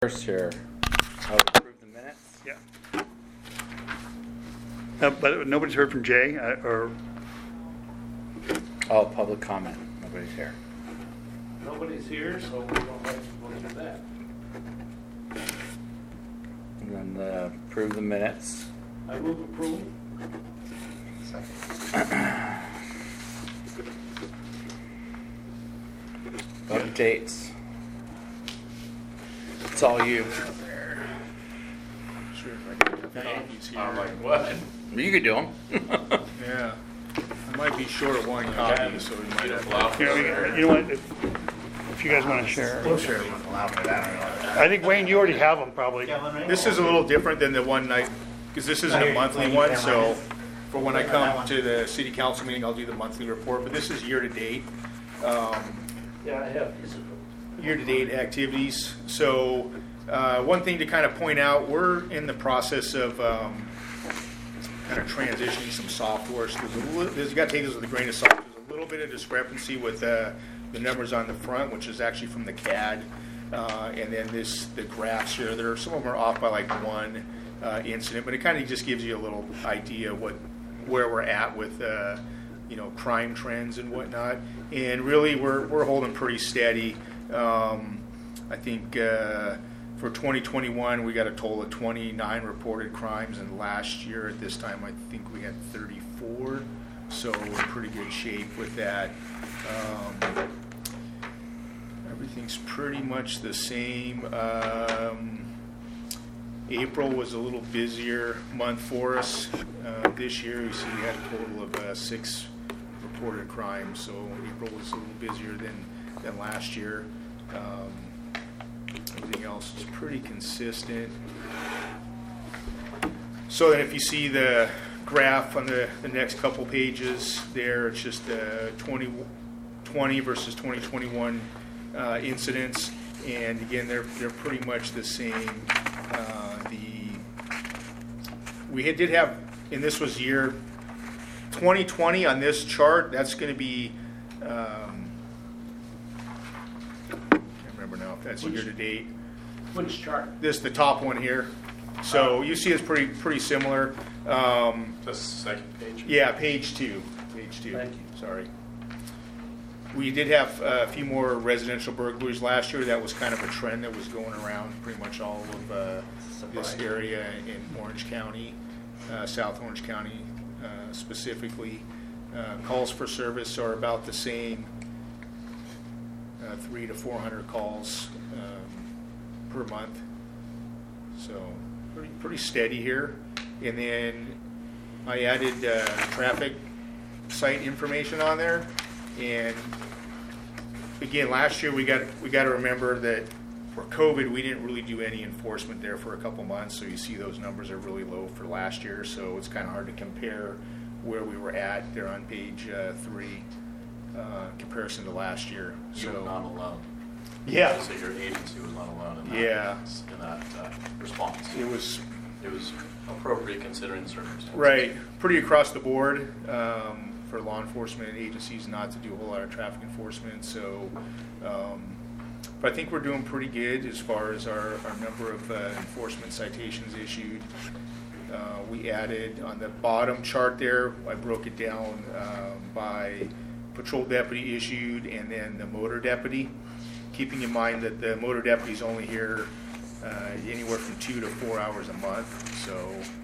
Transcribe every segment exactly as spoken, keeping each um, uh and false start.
First here, I'll approve the minutes. Yeah. Uh, but nobody's heard from Jay, uh, or Oh, public comment. Nobody's here. Nobody's here, so we don't have to look at that. And then uh, approve the minutes. I move approval. Updates. It's all you. Sure, if I can have copies here. I'm like, what? You could do them. Yeah. I might be short of one copy, so we might have to. Here, we- you know what, if, if you guys want to share. We'll share one. I think, Wayne, you already have them probably. This is a little different than the one night, because this isn't a monthly one, so for when I come to the city council meeting, I'll do the monthly report, but this is year-to-date. Um, Yeah, I have these. year-to-date activities. So uh, one thing to kind of point out, we're in the process of um, kind of transitioning some software. So there's a little, there's, you got to take this with a grain of salt. There's a little bit of discrepancy with uh, the numbers on the front, which is actually from the C A D. Uh, and then this, the graphs here, there are, some of them are off by like one uh, incident, but it kind of just gives you a little idea what where we're at with uh, you know, crime trends and whatnot. And really, we're we're holding pretty steady. Um, I think uh, for twenty twenty-one, we got a total of twenty-nine reported crimes, and last year at this time, I think we had thirty-four. So we're in pretty good shape with that. Um, everything's pretty much the same. Um, April was a little busier month for us. Uh, this year, you see we had a total of uh, six reported crimes, so April was a little busier than, than last year. Um, everything else is pretty consistent. So then if you see the graph on the, the next couple pages there, it's just uh, twenty twenty versus twenty twenty-one uh, incidents, and again, they're, they're pretty much the same. Uh, the we had, did have, and this was year twenty twenty on this chart. That's going to be, um, I can't remember now if that's Which- year to date. Which chart? This the top one here. So you see it's pretty pretty similar. Um, The second page? yeah, page two. Page two. Thank you. Sorry. We did have a few more residential burglaries last year. That was kind of a trend that was going around pretty much all of uh, this area in Orange County, uh, South Orange County uh, specifically. Uh, calls for service are about the same, uh, three to four hundred calls um, per month. So pretty pretty steady here. And then I added uh, traffic site information on there. And again, last year we got we got to remember that for COVID we didn't really do any enforcement there for a couple months. So you see those numbers are really low for last year. So it's kind of hard to compare where we were at there on page uh, three uh, comparison to last year. You So were not alone. yeah, So your agency was not alone in that, Yeah. in that uh, response. it was It was appropriate considering the circumstances. right, pretty across the board um, for law enforcement and agencies not to do a whole lot of traffic enforcement. So, um, but I think we're doing pretty good as far as our, our number of uh, enforcement citations issued. Uh, we added on the bottom chart there, I broke it down um, by patrol deputy issued and then the motor deputy, keeping in mind that the motor deputy is only here uh, anywhere from two to four hours a month. So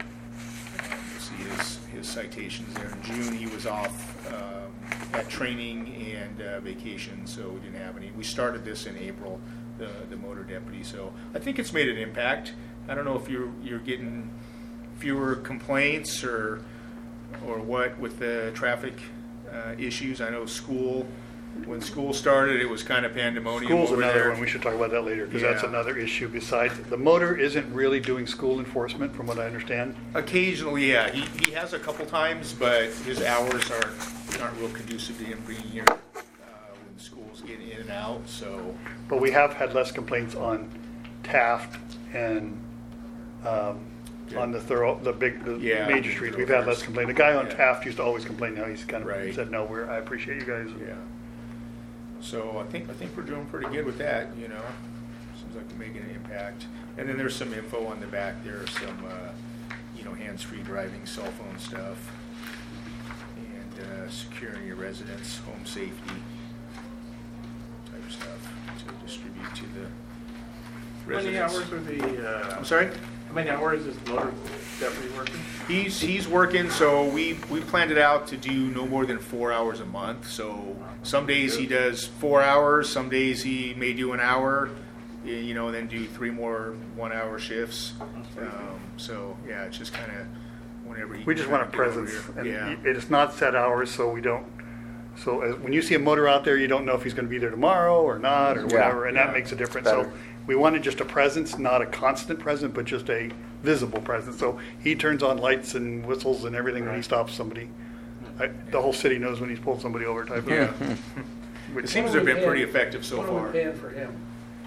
um, you'll see his, his citations there. In June, he was off um, at training and uh, vacation, so we didn't have any. We started this in April, the, the motor deputy. So I think it's made an impact. I don't know if you're you're getting fewer complaints or or what with the traffic uh, issues. I know school, when school started, it was kind of pandemonium School's over another there. one, we should talk about that later, because that's Yeah. another issue besides, the motor isn't really doing school enforcement, from what I understand. Occasionally, yeah, he, he has a couple times, but his hours aren't aren't real conducive to him being here uh, when schools get in and out. So But we have had less complaints on Taft and um, on the thorough, the big, the Yeah. major streets. We've had less complaint. The guy on Yeah. Taft used to always complain. Now he's kind of Right. said, no, we're, I appreciate you guys. yeah, so I think I think we're doing pretty good with that. You know, like we're making an impact. And then there's some info on the back there, some, uh, you know, hands-free driving, cell phone stuff, and uh, securing your residence, home safety type of stuff to distribute to the How many residents. hours are the, uh, I'm sorry? how many hours is the motor deputy working? He's he's working, so we we planned it out to do no more than four hours a month. So some days he does four hours, some days he may do an hour, y- you know, then do three more one-hour shifts. Um, so yeah, it's just kind of whenever he. We can just want a kinda get over presence, here. and Yeah. y- it is not set hours, so we don't, so uh, when you see a motor out there, you don't know if he's gonna be there tomorrow or not, or Yeah. whatever, and that Yeah. makes a difference. So Better. we wanted just a presence, not a constant presence, but just a visible presence. So he turns on lights and whistles and everything when he stops somebody. I- The whole city knows when he's pulled somebody over type of. Yeah. It Which- seems What to are have we been pretty paying- effective so What are far. we paying for him?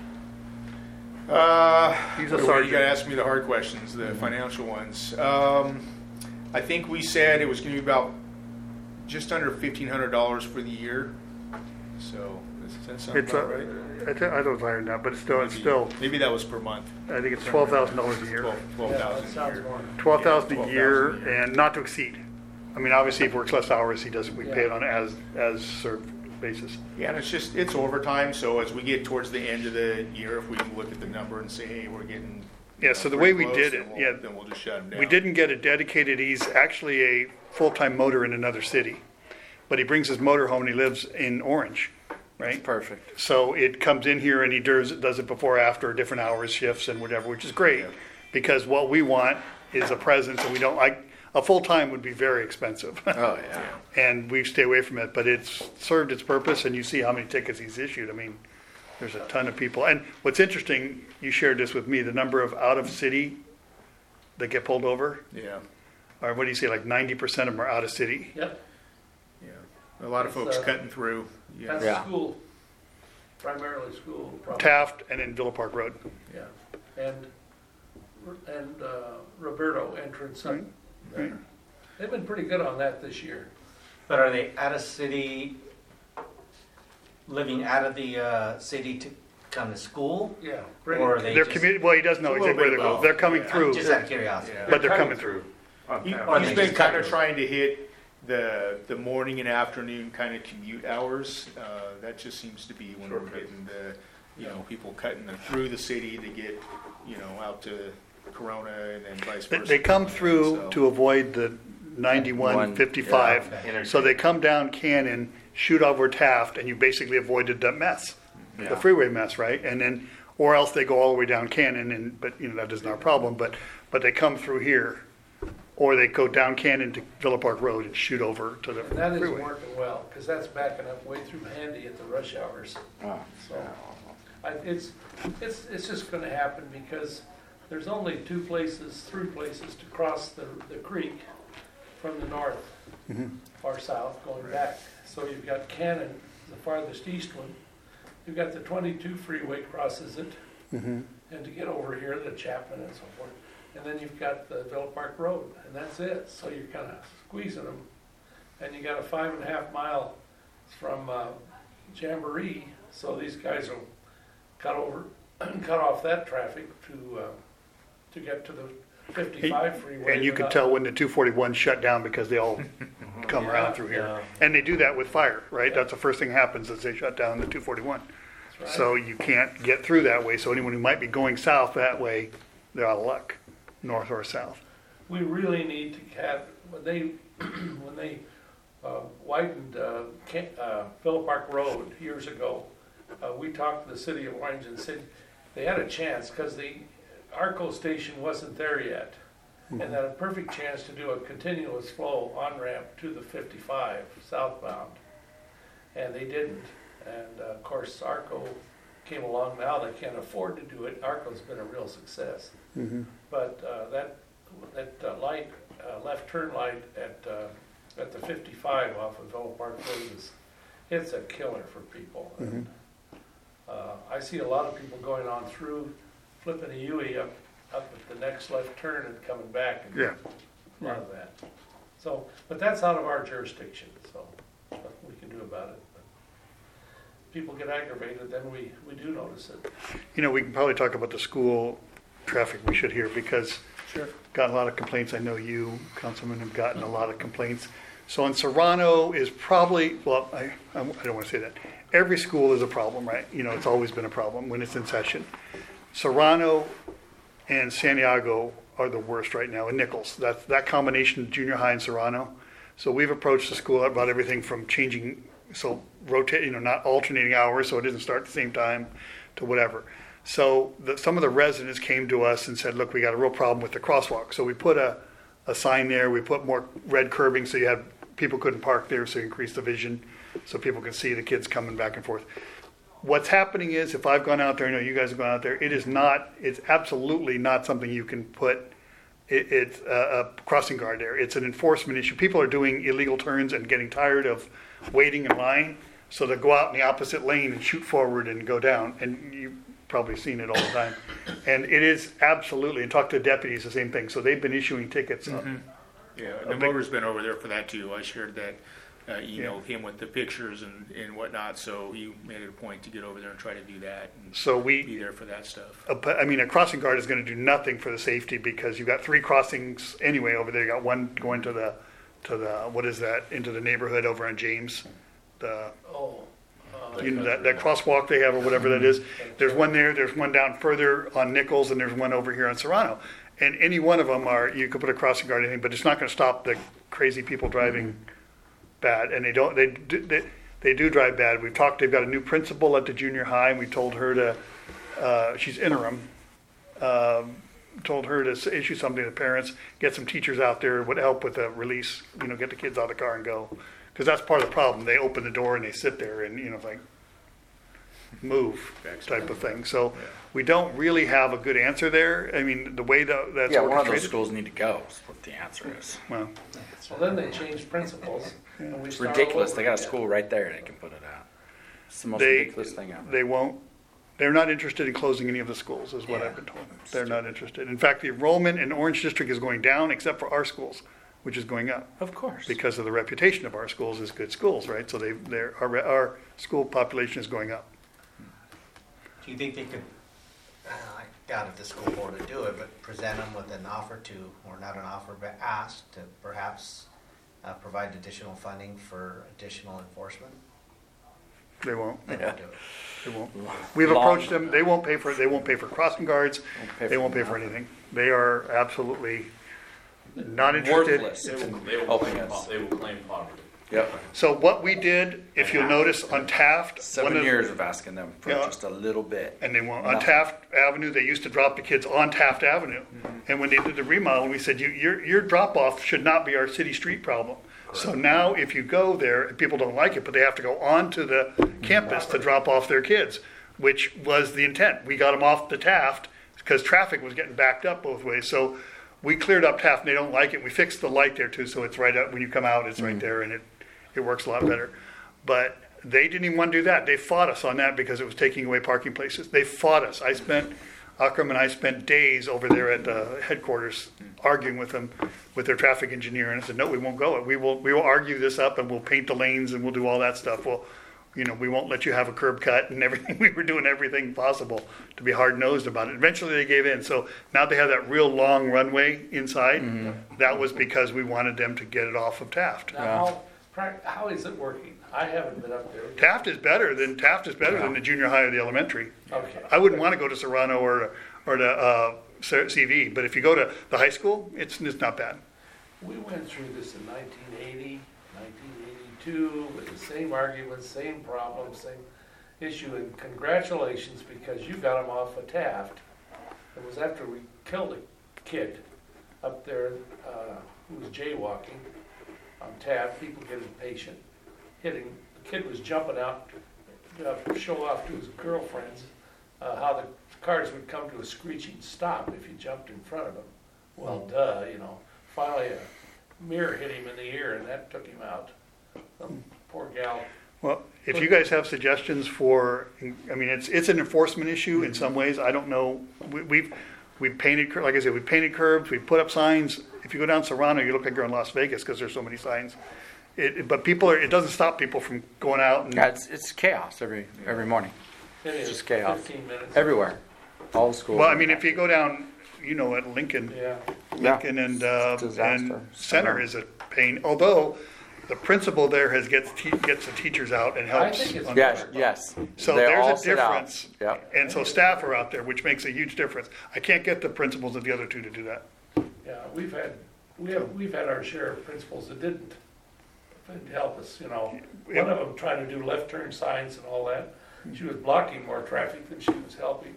Uh, He's a well, sergeant. You gotta ask me the hard questions, the financial ones. Um, I think we said it was gonna be about just under fifteen hundred dollars for the year. So, does that sound It's a, about right? I thi- I thought it was higher than that, but it's still, it's Maybe- still, Maybe that was per month. I think it's twelve thousand dollars a year. Twelve, twelve Yeah, that thousand a sounds year. more. Twelve thousand Yeah, a year twelve thousand a year. and not to exceed. I mean, obviously, if he works less hours, he does, we pay it Yeah. on as, as served basis. Yeah, and it's just, it's overtime, so as we get towards the end of the year, if we can look at the number and say, hey, we're getting. Yeah, uh, so the pretty way we close, did then it, we'll- yeah. Then we'll just shut him down. We didn't get a dedicated, he's actually a full-time motor in another city, but he brings his motor home and he lives in Orange, That's right? perfect. So it comes in here and he does, does it before, after, different hours, shifts and whatever, which is great. Yeah. Because what we want is a presence and we don't like, a full-time would be very expensive. Oh, yeah. And we stay away from it, but it's served its purpose, and you see how many tickets he's issued. I mean, there's a ton of people. And what's interesting, you shared this with me, the number of out-of-city that get pulled over, Yeah, or what do you say, like ninety percent of them are out-of-city? Yep, yeah. A lot of It's, folks uh, cutting through. Yeah. that's Yeah. school, primarily school. probably. Taft and then Villa Park Road. Yeah, and, and uh, Roberto entrance up Right, there. right. They've been pretty good on that this year. But are they out of city, living out of the uh, city to come to school? Yeah. Or are they They're just, commu, well, he doesn't know It's a little exactly where bit they're going. both. They're coming Yeah. through, just out of curiosity? Yeah. but they're coming through. He, Or he's they been just kind cut of it. trying to hit the the morning and afternoon kind of commute hours. Uh, that just seems to be when we're getting the, you know, people cutting them through the city to get, you know, out to Corona and then vice They, versa. they come So- through to avoid the ninety-one One, fifty-five. yeah. So they come down Cannon, shoot over Taft, and you basically avoided the mess, the Yeah. freeway mess, right? And then, or else they go all the way down Cannon, and but you know that isn't our problem. But but they come through here, or they go down Cannon to Villa Park Road and shoot over to the And that isn't freeway. working well, because that's backing up way through Handy at the rush hours. Oh, So, I, it's, it's, it's just gonna happen because there's only two places, three places to cross the, the creek from the north Mhm. or south going back. So you've got Cannon, the farthest east one. You've got the twenty-two freeway crosses it, Mhm. and to get over here, the Chapman and so forth. And then you've got the Villa Park Road, and that's it. So you're kind of squeezing them. And you got a five and a half mile from uh, Jamboree, so these guys will cut over, cut off that traffic to, uh, to get to the fifty-five freeway. And you can without- tell when the two forty-one shut down because they all come around through here. And they do that with fire, right? That's the first thing happens is they shut down the two forty-one. That's right. So you can't get through that way. So anyone who might be going south that way, they're out of luck, north or south. We really need to have, when they, when they uh, widened uh, Kent- uh, Villa Park Road years ago, uh, we talked to the city of Orange and said they had a chance because the Arco station wasn't there yet. And had a perfect chance to do a continuous flow on-ramp to the fifty-five southbound. And they didn't. And uh, of course, Arco came along now, they can't afford to do it. Arco's been a real success. Mhm. But uh, that, that uh, light, uh, left turn light at, uh, at the fifty-five off of Villa Park Road is, it's a killer for people. And, uh, I see a lot of people going on through, flipping a U-E up, up at the next left turn and coming back. And Yeah. A lot of that. So, but that's out of our jurisdiction, so nothing we can do about it. people get aggravated, then we, we do notice it. You know, we can probably talk about the school traffic we should hear, because Sure. got a lot of complaints. I know you, Councilman, have gotten a lot of complaints. So in Serrano is probably, well, I, I don't want to say that. Every school is a problem, right? You know, it's always been a problem when it's in session. Serrano and Santiago are the worst right now, and Nichols. That, that combination of junior high and Serrano. So we've approached the school about everything from changing, so rotate, you know, not alternating hours so it doesn't start at the same time, to whatever. So the, some of the residents came to us and said, look, we got a real problem with the crosswalk. So we put a, a sign there, we put more red curbing so you had, people couldn't park there, so you increased the vision so people can see the kids coming back and forth. What's happening is, if I've gone out there, I know you guys have gone out there, it is not, it's absolutely not something you can put, it, it's a, a crossing guard there. It's an enforcement issue. People are doing illegal turns and getting tired of waiting in line, so they go out in the opposite lane and shoot forward and go down. And you've probably seen it all the time. And it is absolutely, and talk to deputies, the same thing. So they've been issuing tickets. Mm-hmm. Yeah, A the big- motor's been over there for that too. I shared that, uh, emailed him with the pictures and, and whatnot, so he made it a point to get over there and try to do that and So be we, there for that stuff. a pu- I mean, a crossing guard is going to do nothing for the safety, because you've got three crossings anyway over there. You got one going to the, to the, what is that, into the neighborhood over on James. The, Oh. uh, you know, that, that crosswalk they have or whatever that is. There's one there, there's one down further on Nichols, and there's one over here on Serrano. And any one of them are, you could put a crossing guard or anything, but it's not gonna stop the crazy people driving bad. And they don't, they, do- they, they do drive bad. We've talked, they've got a new principal at the junior high, and we told her to, uh, she's interim, um, told her to s- issue something to the parents, get some teachers out there, would help with the release, you know, get the kids out of the car and go. Because that's part of the problem. They open the door and they sit there and, you know, like, move type of thing. So we don't really have a good answer there. I mean, the way that that's Yeah, one of those orchestrated. schools need to go, is what the answer is. Well, Well, then they changed principals. and we It's start ridiculous. over They got a again. school right there they can put it at. It's the most they, ridiculous thing ever. they won't, they're not interested in closing any of the schools, is what I've been told. They're not interested. In fact, the enrollment in Orange District is going down, except for our schools, which is going up. Of course. Because of the reputation of our schools as good schools, right? So they, they're, our, our school population is going up. Do you think they could, uh, I doubt if the school board would do it, but present them with an offer to, or not an offer, but ask to perhaps uh, provide additional funding for additional enforcement? They won't. They Yeah. won't do it. They won't. We've Long- approached them, they won't pay for, they won't pay for crossing guards, pay they for won't pay for nothing. anything. They are absolutely not interested. Worthless. They will, they will Helping claim, us. po- they will claim poverty. Yep. So what we did, if you'll notice, on Taft. one Seven of- years of asking them for Yeah. just a little bit. And they won't, on Nothing. Taft Avenue, they used to drop the kids on Taft Avenue. And when they did the remodel, we said, you, your, your drop-off should not be our city street problem. So now, if you go there, and people don't like it, but they have to go onto the campus to drop off their kids, which was the intent. We got them off the Taft, because traffic was getting backed up both ways. So we cleared up Taft, and they don't like it. We fixed the light there too, so it's right up, when you come out, it's right there, and it, it works a lot better. But they didn't even want to do that. They fought us on that because it was taking away parking places. They fought us. I spent, Akram and I spent days over there at the headquarters arguing with them, with their traffic engineer, and I said, no, we won't go. We will, we will argue this up, and we'll paint the lanes, and we'll do all that stuff. Well, you know, we won't let you have a curb cut and everything. We were doing everything possible to be hard-nosed about it. Eventually they gave in. So now they have that real long runway inside. That was because we wanted them to get it off of Taft. Now, how, prac- how is it working? I haven't been up there. Taft is better than, Taft is better than the junior high or the elementary. Okay. I wouldn't want to go to Serrano or, or to, uh, C V, but if you go to the high school, it's, it's not bad. We went through this in nineteen eighty, nineteen eighty-two, with the same arguments, same problems, same issue, and congratulations, because you got them off of Taft. It was after we killed a kid up there, uh, who was jaywalking on Taft. People get impatient, hitting, the kid was jumping out, to show off to his girlfriends, uh, how the cars would come to a screeching stop if you jumped in front of them. Well, duh, you know. Finally, a mirror hit him in the ear, and that took him out. Some poor gal. Well, if you guys have suggestions for, I mean, it's, it's an enforcement issue in some ways. I don't know. We, we've, we've painted, cur- like I said, we've painted curbs, we've put up signs. If you go down Serrano, you look like you're in Las Vegas because there's so many signs. it, but people are, it doesn't stop people from going out and, Yeah, it's, it's chaos every, every morning, It is just chaos. fifteen minutes. everywhere, all the schools. well, I mean, if you go down, you know, at Lincoln, Yeah, Yeah. Lincoln and, uh, It's a disaster. and Center is a pain, although the principal there has gets, te- gets the teachers out and I helps. think it's on- Yes, yes. So They all there's a sit out. difference. Yep. And so staff are out there, which makes a huge difference. I can't get the principals of the other two to do that. yeah, we've had, we have, we've had our share of principals that didn't, didn't help us, you know. Yeah. One of them trying to do left turn signs and all that, she was blocking more traffic than she was helping.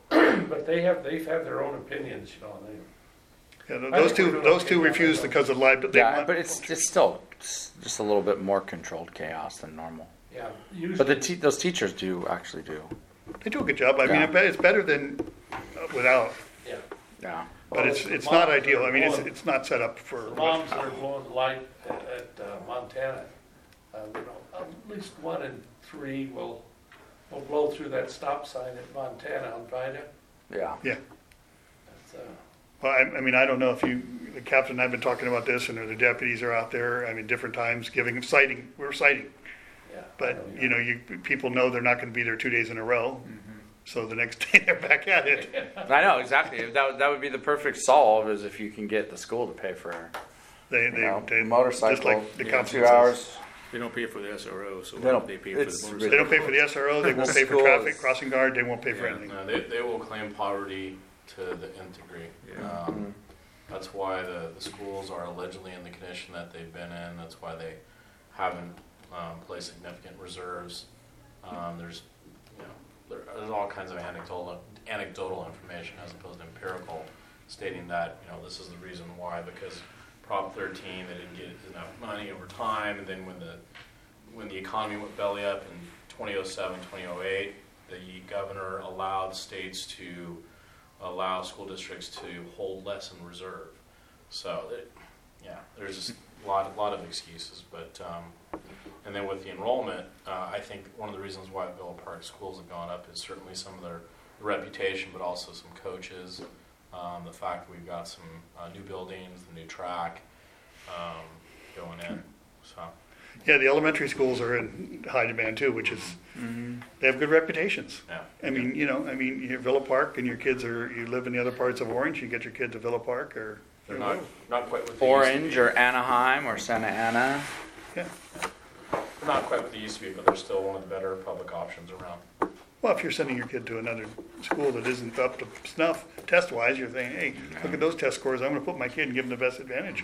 But they have, they've had their own opinions, you know, and they, Yeah, th- I those think two, we're doing those okay two now, refused though. because of liability. Yeah, but it's, it's still s- just a little bit more controlled chaos than normal. yeah, But the usually, te- those teachers do actually do. They do a good job. I mean, Yeah. I bet it's better than uh, without, yeah. Yeah. but Well, it's, the it's not moms ideal. are I mean, it's, blowing- it's not set up for. The moms that are blowing the light at, at uh, Montana, uh, you know, at least one in three will, will blow through that stop sign at Montana on Vida. Yeah. Yeah. That's, uh, Well, I, I mean, I don't know if you, the captain and I have been talking about this, and the deputies are out there, I mean, different times, giving, citing, we're citing. yeah. But, you know, you, people know they're not gonna be there two days in a row, so the next day they're back at it. I know, exactly. That, that would be the perfect solve is if you can get the school to pay for, They, you they, know, they, just motorcycle, like the yeah, council two says. hours. They don't pay for the S R O, so They don't- they pay for it's the They motorcycle. don't pay for the S R O, they won't pay for Schools. traffic, crossing guard, they won't pay for Yeah. anything. No, they, they will claim poverty to the nth degree. Yeah. Um, That's why the, the schools are allegedly in the condition that they've been in. That's why they haven't um, placed significant reserves. Um, there's, you know, there, there's all kinds of anecdotal anecdotal information as opposed to empirical, stating that you know this is the reason why because Prop thirteen they didn't get enough money over time, and then when the when the economy went belly up in twenty oh seven, twenty oh eight, the governor allowed states to allow school districts to hold less in reserve. So, it, yeah, there's just a lot, a lot of excuses. But um, and then with the enrollment, uh, I think one of the reasons why Villa Park schools have gone up is certainly some of their reputation, but also some coaches. Um, the fact that we've got some uh, new buildings, the new track um, going in. So. Yeah, the elementary schools are in high demand too, which is, they have good reputations. Yeah. I mean, you know, I mean, you're Villa Park and your kids are, you live in the other parts of Orange, you get your kid to Villa Park or. They're not, not quite what they used Orange to or Anaheim or Santa Ana. Yeah. be. They're not quite what they used to be, but they're still one of the better public options around. Well, if you're sending your kid to another school that isn't up to snuff test-wise, you're saying, hey, look at those test scores, I'm gonna put my kid and give them the best advantage.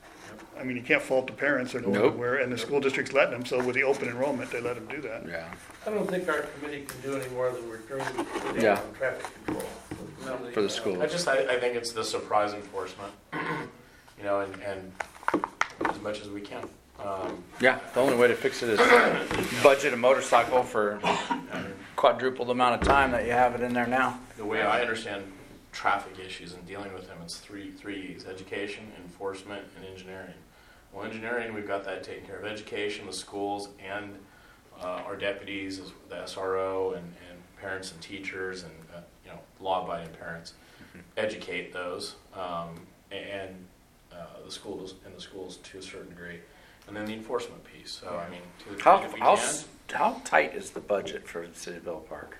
I mean, you can't fault the parents, they're going Nope. where, and the school district's letting them, so with the open enrollment, they let them do that. Yeah. I don't think our committee can do any more than we're doing today Yeah. on traffic control. For the schools. I just, I, I think it's the surprise enforcement, you know, and, and as much as we can. Um, Yeah, the only way to fix it is budget a motorcycle for quadruple the amount of time that you have it in there now. the way I understand traffic issues and dealing with them, it's three, three E's: education, enforcement, and engineering. Well, engineering, we've got that taken care of. Education, the schools, and uh, our deputies, as the S R O, and, and parents and teachers, and uh, you know, law-abiding parents, educate those, um, and uh, the schools and the schools to a certain degree, and then the enforcement piece. So, I mean, to the How, degree that we how, can, s- how tight is the budget for the city of Villa Park?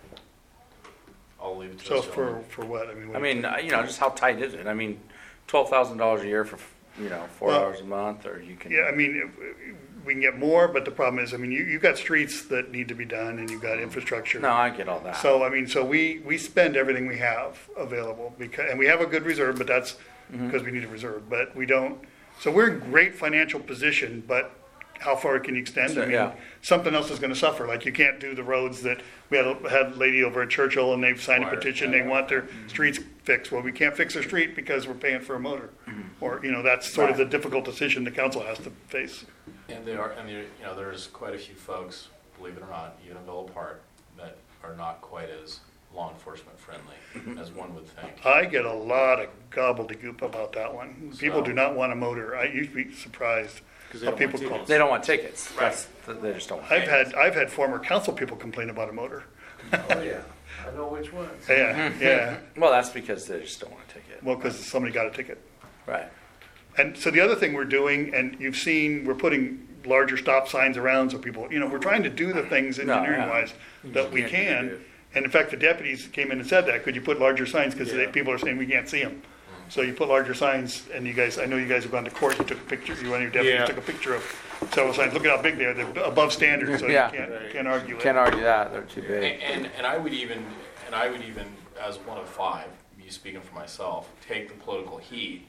I'll leave it to So this for, gentleman. for what, I mean. what- I mean, uh, you know, just how tight is it? I mean, twelve thousand dollars a year for, you know, four Well, hours a month, or you can. Yeah, I mean, if- we can get more, but the problem is, I mean, you, you got streets that need to be done and you've got infrastructure. No, I get all that. So, I mean, so we, we spend everything we have available because, and we have a good reserve, but that's Mm-hmm. because we need a reserve, but we don't, so we're in great financial position, but how far can you extend? I mean, Yeah. something else is gonna suffer, like you can't do the roads that, we had, a had a lady over at Churchill and they've signed a Wire, petition, yeah. they want their streets fixed. Well, we can't fix their street because we're paying for a motor. Or, you know, that's sort of the Right. difficult decision the council has to face. And they are, and there, you know, there's quite a few folks, believe it or not, even in Villa Park, that are not quite as law enforcement friendly as one would think. I get a lot of gobbledygook about that one. People So- do not want a motor. I used to be surprised 'Cause they how don't want people call. tickets. They don't want tickets. That's, they just don't want I've tickets. had, I've had former council people complain about a motor. Oh, yeah, I know which ones. Yeah, yeah. Well, that's because they just don't want a ticket. Well, because somebody got a ticket. Right. And so the other thing we're doing, and you've seen, we're putting larger stop signs around so people, you know, we're trying to do the things No, engineering yeah. wise that we can't do can. it. And in fact, the deputies came in and said that, could you put larger signs, because Yeah. people are saying we can't see them. So you put larger signs, and you guys, I know you guys have gone to court, you took a picture, you and your deputies Yeah. took a picture of several signs, look at how big they are, they're above standard, so you Yeah. can't, Right. can't argue it. Can't argue that, they're too And, big. and, and I would even, and I would even, as one of five, me speaking for myself, take the political heat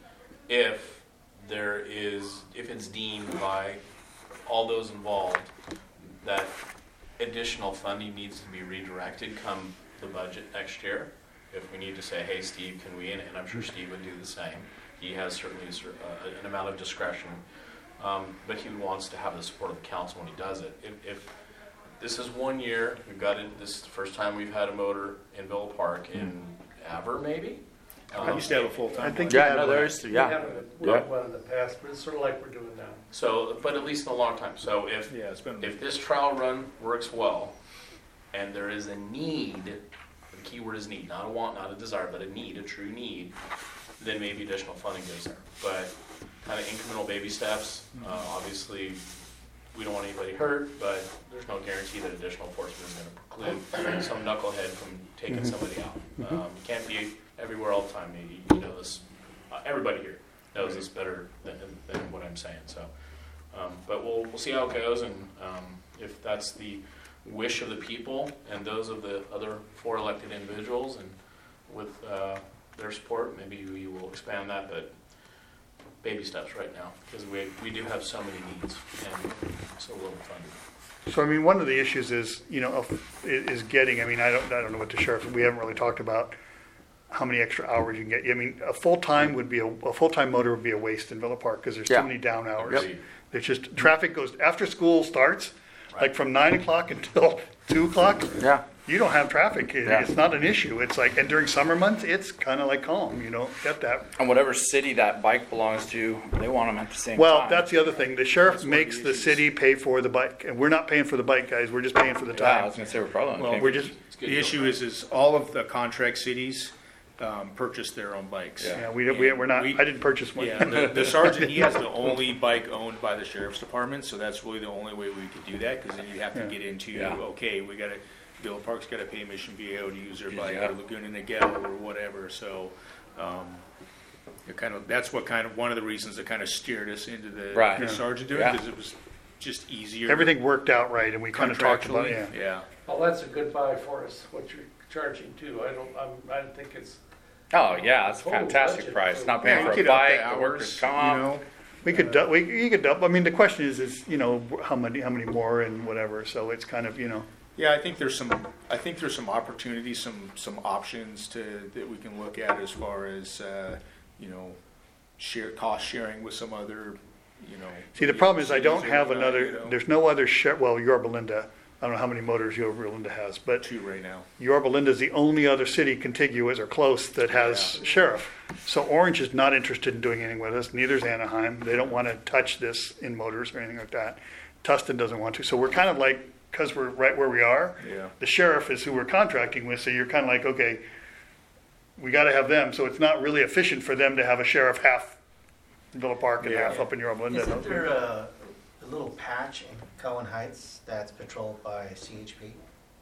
if there is, if it's deemed by all those involved that additional funding needs to be redirected come the budget next year. If we need to say, hey, Steve, can we, and and I'm sure Steve would do the same. He has certainly a cer- uh, an amount of discretion, um, but he wants to have the support of the council when he does it. If, if this is one year, we've got it, this is the first time we've had a motor in Villa Park in ever, maybe? I used to have a full-time. I think one. you Yeah, had no, one. there's, We yeah. haven't, we Yeah. haven't one in the past, but it's sort of like we're doing now. So, but at least in a long time. So if, Yeah, it's been. if this trial run works well, and there is a need, the key word is need, not a want, not a desire, but a need, a true need, then maybe additional funding goes there. But kind of incremental baby steps, uh, obviously, we don't want anybody hurt, but there's no guarantee that additional enforcement is gonna preclude some knucklehead from taking somebody out. Um, you can't be everywhere all the time, you, you know this, uh, everybody here knows this better than, than what I'm saying, so. Um, but we'll, we'll see how it goes, and, um, if that's the wish of the people and those of the other four elected individuals, and with, uh, their support, maybe we will expand that, but baby steps right now, because we, we do have so many needs, and so little funding. So I mean, one of the issues is, you know, of- is getting, I mean, I don't, I don't know what the sheriff, we haven't really talked about how many extra hours you can get. I mean, a full-time would be, a, a full-time motor would be a waste in Villa Park, because there's too Yeah. many down hours. Agreed. There's just, traffic goes, after school starts, like Right. from nine o'clock until two o'clock, Yeah, you don't have traffic. It- Yeah. It's not an issue. It's like, and during summer months, it's kind of like calm, you don't get that. and whatever city that bike belongs to, they want them at the same time. Well, that's the other thing. The sheriff That's one of makes the the issues. city pay for the bike, and we're not paying for the bike, guys. We're just paying for the Yeah, I time. was gonna say, we're probably Well, on. We're just, It's a good The deal. issue is, is all of the contract cities um, purchase their own bikes. Yeah. yeah, we, we, we're not, We- I didn't purchase one. Yeah, the, the sergeant, he has the only bike owned by the sheriff's department, so that's really the only way we could do that, because then you have to Yeah. get into, Yeah. okay, we gotta, Villa Park's gotta pay Mission Viejo to use their bike, Yeah. or Laguna Niguel, or whatever, so, um, it kind of, that's what kind of, one of the reasons that kind of steered us into the Right. the sergeant doing Yeah. it, because it was just easier. Everything worked out right, and we kind of talked about it, contractually, yeah. yeah. Well, that's a good buy for us, what you're charging too. I don't, I'm, I think it's, Oh, yeah, that's a Total fantastic budget. price. Not Yeah, paying you for a could up the bike, the hours, workers' you comp. know. We could, du- we, you could, du- I mean, the question is, is, you know, how many, how many more and whatever, so it's kind of, you know, Yeah, I think there's some, I think there's some opportunities, some, some options to, that we can look at as far as, uh, you know, share, cost sharing with some other, you know. see, the problem is I don't cities or have whatnot, another, you know. there's no other sheriff, well, Yorba Linda, I don't know how many motors Yorba Linda has, but Two right now. Yorba Linda is the only other city contiguous or close that has Yeah. sheriff. So Orange is not interested in doing anything with us, neither is Anaheim. They don't want to touch this in motors or anything like that. Tustin doesn't want to. So we're kind of like, because we're right where we are, Yeah. the sheriff is who we're contracting with, so you're kind of like, okay, we got to have them. So it's not really efficient for them to have a sheriff half in Villa Park and Yeah. half up in Yorba Linda. Isn't there a, a little patch in Cohen Heights that's patrolled by C H P?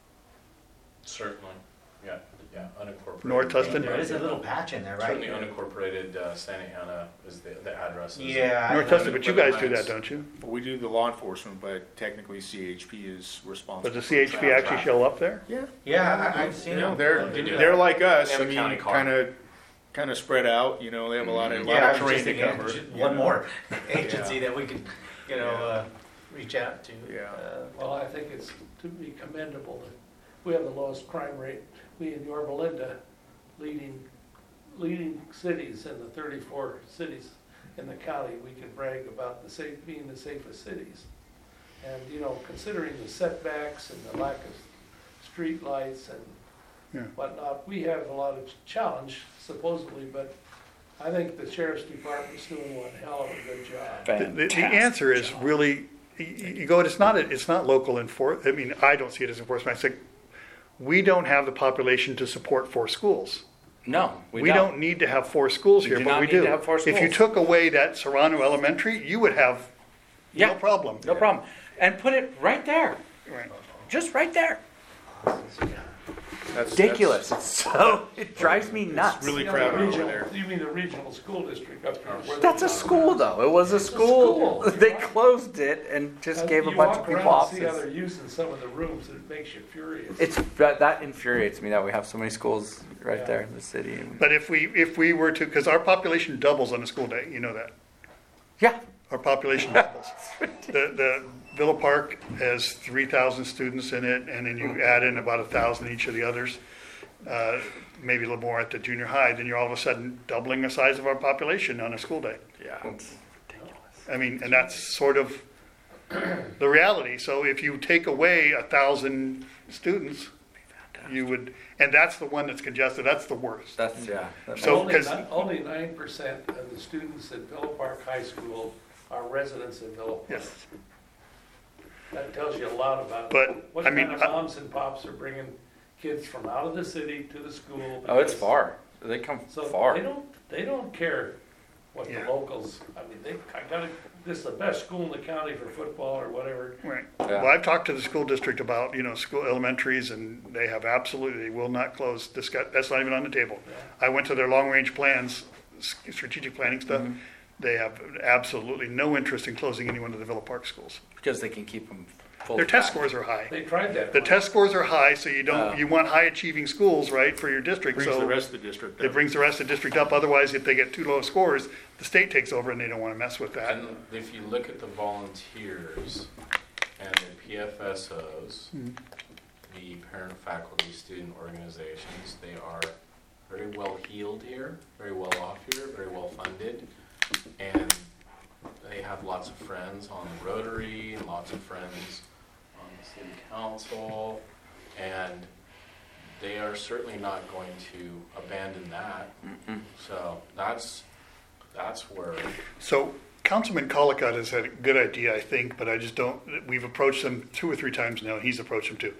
Certainly, yeah, yeah, unincorporated. North Tustin? There is a little patch in there, right? Certainly unincorporated, uh, Santa Ana is the, the address. is- Yeah. I- North Tustin, but you guys do that, don't you? Well, we do the law enforcement, but technically C H P is responsible. Does the for C H P traffic. actually show up there? Yeah. Yeah, I- I've You seen know, them. they're, They do. they're like us, They I have a county mean, car. kinda, kinda spread out, you know, they have a lot of, lot Yeah, I of was just terrain to thinking, cover. just you one know. more agency that we could, you know, Yeah. uh, reach out to. Yeah. Uh, well, I think it's to be commendable that we have the lowest crime rate. We in Yorba Linda, leading, leading cities in the thirty-four cities in the county, we can brag about the safe, being the safest cities. And, you know, considering the setbacks and the lack of street lights Yeah. and whatnot, we have a lot of challenge supposedly, but I think the sheriff's department's doing one hell of a good job. The, the- the Fantastic answer is job. really, you, you go, it's not, it's not local enfor, I mean, I don't see it as enforcement. I say, we don't have the population to support four schools. No, we, We don't need to have four schools We here, do but not we need do. to have four If you schools. took away that Serrano Elementary, you would have no Yeah. problem. No problem. And put it right there. Right. Just right there. That's Ridiculous. It's so, it drives me nuts. It's really You know, crowded the over regional- there. You mean the regional school district up here? where That's they- a school though. It was a school. school. They closed it and just Uh, gave a you bunch walk of people around and See how offices. they're using some of the rooms, it makes you furious. It's, that, that infuriates me that we have so many schools right Yeah. there in the city. And- But if we, if we were to, because our population doubles on a school day, you know that. Yeah. Our population doubles. The, the Villa Park has three thousand students in it, and then you add in about a thousand each of the others. Uh, maybe a little more at the junior high, then you're all of a sudden doubling the size of our population on a school day. Yeah. It's ridiculous. I mean, and that's sort of the reality. So if you take away a thousand students, you would, and that's the one that's congested, that's the worst. That's, yeah. That So- Only 'cause- ni- Only nine percent of the students at Villa Park High School are residents of Villa Park. Yes. That tells you a lot about But, what I mean, kind of I- moms and pops are bringing kids from out of the city to the school. oh, it's because- far. They come So far. they don't, they don't care what Yeah. the locals, I mean, they, I gotta, this is the best school in the county for football or whatever. Right. Yeah. Well, I've talked to the school district about, you know, school elementaries, and they have absolutely, they will not close, discuss, that's not even on the table. Yeah. I went to their long-range plans, s- strategic planning stuff. Mm-hmm. They have absolutely no interest in closing any one of the Villa Park schools. Because they can keep them full. Their test time. scores are high. They tried that. The once. test scores are high, so you don't, Oh. you want high-achieving schools, right, for your district, Brings the so rest of the district it up. brings the rest of the district up. Otherwise, if they get too low scores, the state takes over and they don't want to mess with that. And if you look at the volunteers and the P F S Os, the parent, faculty, student organizations, they are very well heeled here, very well off here, very well funded, and they have lots of friends on the Rotary, and lots of friends on the city council, and they are certainly not going to abandon that. Mm-mm. So that's that's where So Councilman Collicott has had a good idea, I think, but I just don't, we've approached him two or three times now, and he's approached him too.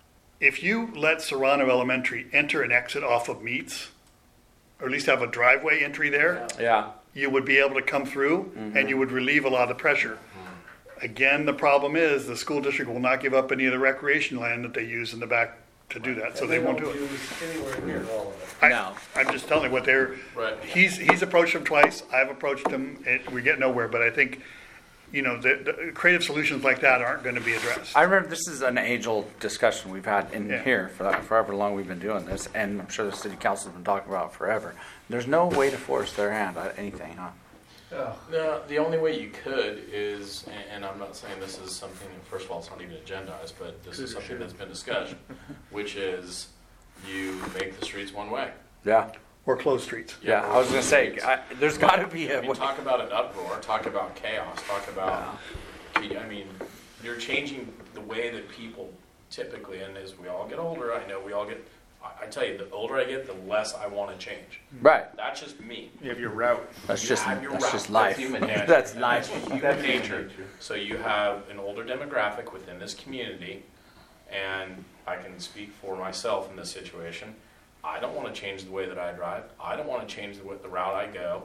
If you let Serrano Elementary enter and exit off of Meats, or at least have a driveway entry there, Yeah. you would be able to come through Mm-hmm. and you would relieve a lot of the pressure. Again, the problem is the school district will not give up any of the recreation land that they use in the back to do that, so And they won't do don't it. use anywhere near all of it. I- No. I'm just telling you what they're, Right. he's, he's approached them twice, I've approached him, it, we get nowhere, but I think, you know, the, the creative solutions like that aren't gonna be addressed. I remember this is an age-old discussion we've had in Yeah. here for that, forever long we've been doing this, and I'm sure the city council's been talking about it forever. There's no way to force their hand on anything, huh? No, the only way you could is, and, and I'm not saying this is something, first of all, it's not even agendized, but this is something that's been discussed, which is you make the streets one way. Yeah. Or closed streets. Yeah. I was gonna say, I, there's got to be I a mean, way. talk about an uproar, talk about chaos, talk about, I mean, you're changing the way that people typically, and as we all get older, I know we all get, I, I tell you, the older I get, the less I want to change. Right. That's just me. You have your route. That's You just have your that's route. just life. human nature. That's And life. human nature. So you have an older demographic within this community, and I can speak for myself in this situation. I don't want to change the way that I drive. I don't want to change the, way- the route I go.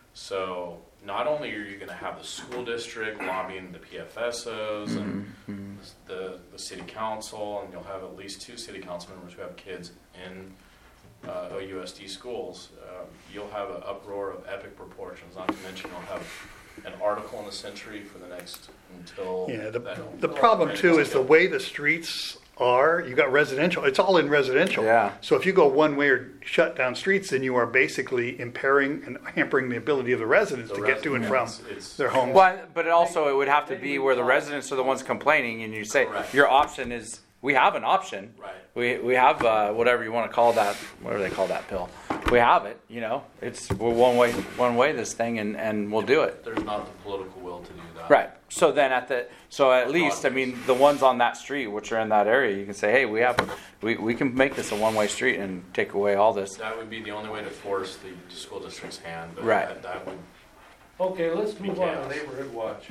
So not only are you going to have the school district lobbying the P F S Os and the, the city council, and you'll have at least two city council members who have kids in uh, O U S D schools, um, you'll have an uproar of epic proportions. Not to mention you'll have an article in the Century for the next until Yeah, the, that- the problem too is the way the streets are, you got residential, it's all in residential. Yeah. So if you go one way or shut down streets, then you are basically impairing and hampering the ability of the residents the to get to and from residents, it's- their homes. Well, but it also it would have to be where the residents are the ones complaining, and you say Correct. your option is we have an option. Right. We we have uh, whatever you want to call that, whatever they call that pill. We have it. You know, it's we're one way one way this thing, and and we'll do it. There's not the political will to do that. Right. So then at the so at least I mean the ones on that street which are in that area, you can say, hey, we have we, we can make this a one way street and take away all this. That would be the only way to force the school district's hand. But Right. That, that would. Okay, let's move on to Chaos. neighborhood watch.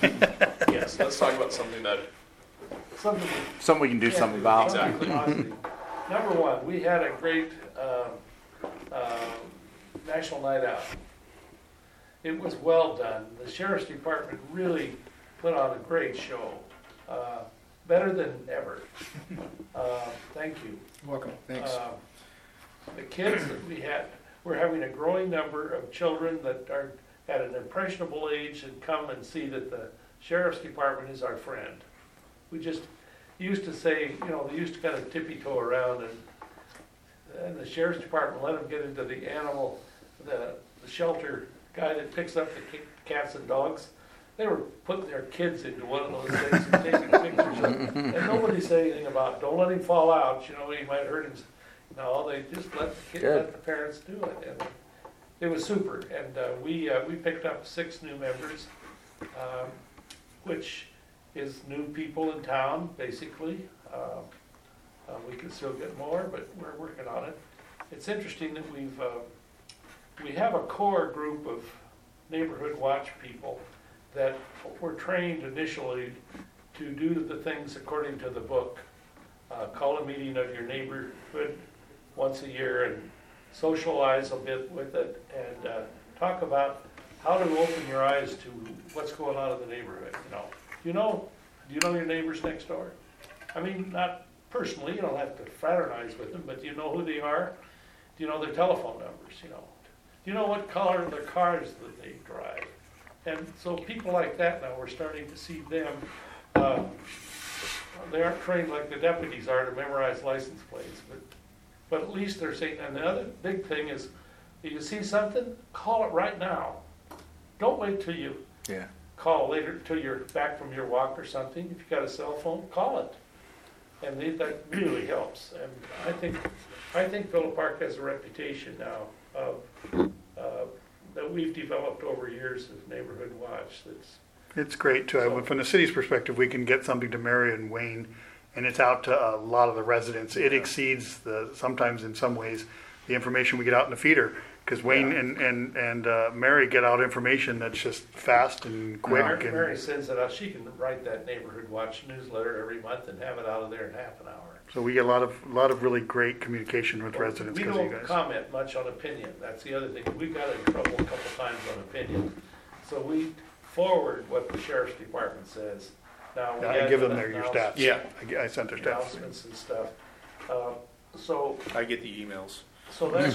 Yes. Let's talk about something that. Something. Something we can do something about. Exactly. Positive. Number one, we had a great um, uh, National Night Out. It was well done. The sheriff's department really put on a great show, uh, better than ever. Uh, thank you. Welcome, thanks. Uh, The kids that we had, we're having a growing number of children that are at an impressionable age and come and see that the sheriff's department is our friend. We just used to say, you know, they used to kind of tippy-toe around and, and the sheriff's department let them get into the animal, the, the shelter guy that picks up the ki- cats and dogs. They were putting their kids into one of those things and taking pictures of them. And nobody said anything about, don't let him fall out, you know, he might hurt him. No, they just let the kid, Good. let the parents do it, and it was super. And uh, we uh, we picked up six new members, um, which is new people in town, basically. Uh, uh, we could still get more, but we're working on it. It's interesting that we've uh, we have a core group of neighborhood watch people that were trained initially to do the things according to the book. Uh, call a meeting of your neighborhood once a year and socialize a bit with it and uh, talk about how to open your eyes to what's going on in the neighborhood. You know, do you know, do you know your neighbors next door? I mean, not personally, you don't have to fraternize with them, but do you know who they are? Do you know their telephone numbers? You know, do you know what color of their cars that they drive? And so people like that now, we're starting to see them. Uh, they aren't trained like the deputies are to memorize license plates, but but at least they're saying. And the other big thing is, if you see something, call it right now. Don't wait till you Yeah. call later, till you're back from your walk or something. If you've got a cell phone, call it. And they, that really helps. And I think I think Villa Park has a reputation now of uh, that we've developed over years of neighborhood watch. That's It's great too. So- From the city's perspective, we can get something to Mary and Wayne, and it's out to a lot of the residents. It exceeds the, sometimes in some ways, the information we get out in the feeder. Because Wayne Yeah. and, and, and uh, Mary get out information that's just fast and quick. Mary, and Mary sends it out. She can write that neighborhood watch newsletter every month and have it out of there in half an hour. So we get a lot of, a lot of really great communication with residents We because of you don't guys. comment much on opinion. That's the other thing. We got in trouble a couple times on opinion. So we forward what the sheriff's department says. Now, we Yeah, I had give them the their, your announce- stats. Yeah. I g- I sent their stats. announcements and stuff. Uh, So, I get the emails. so that's,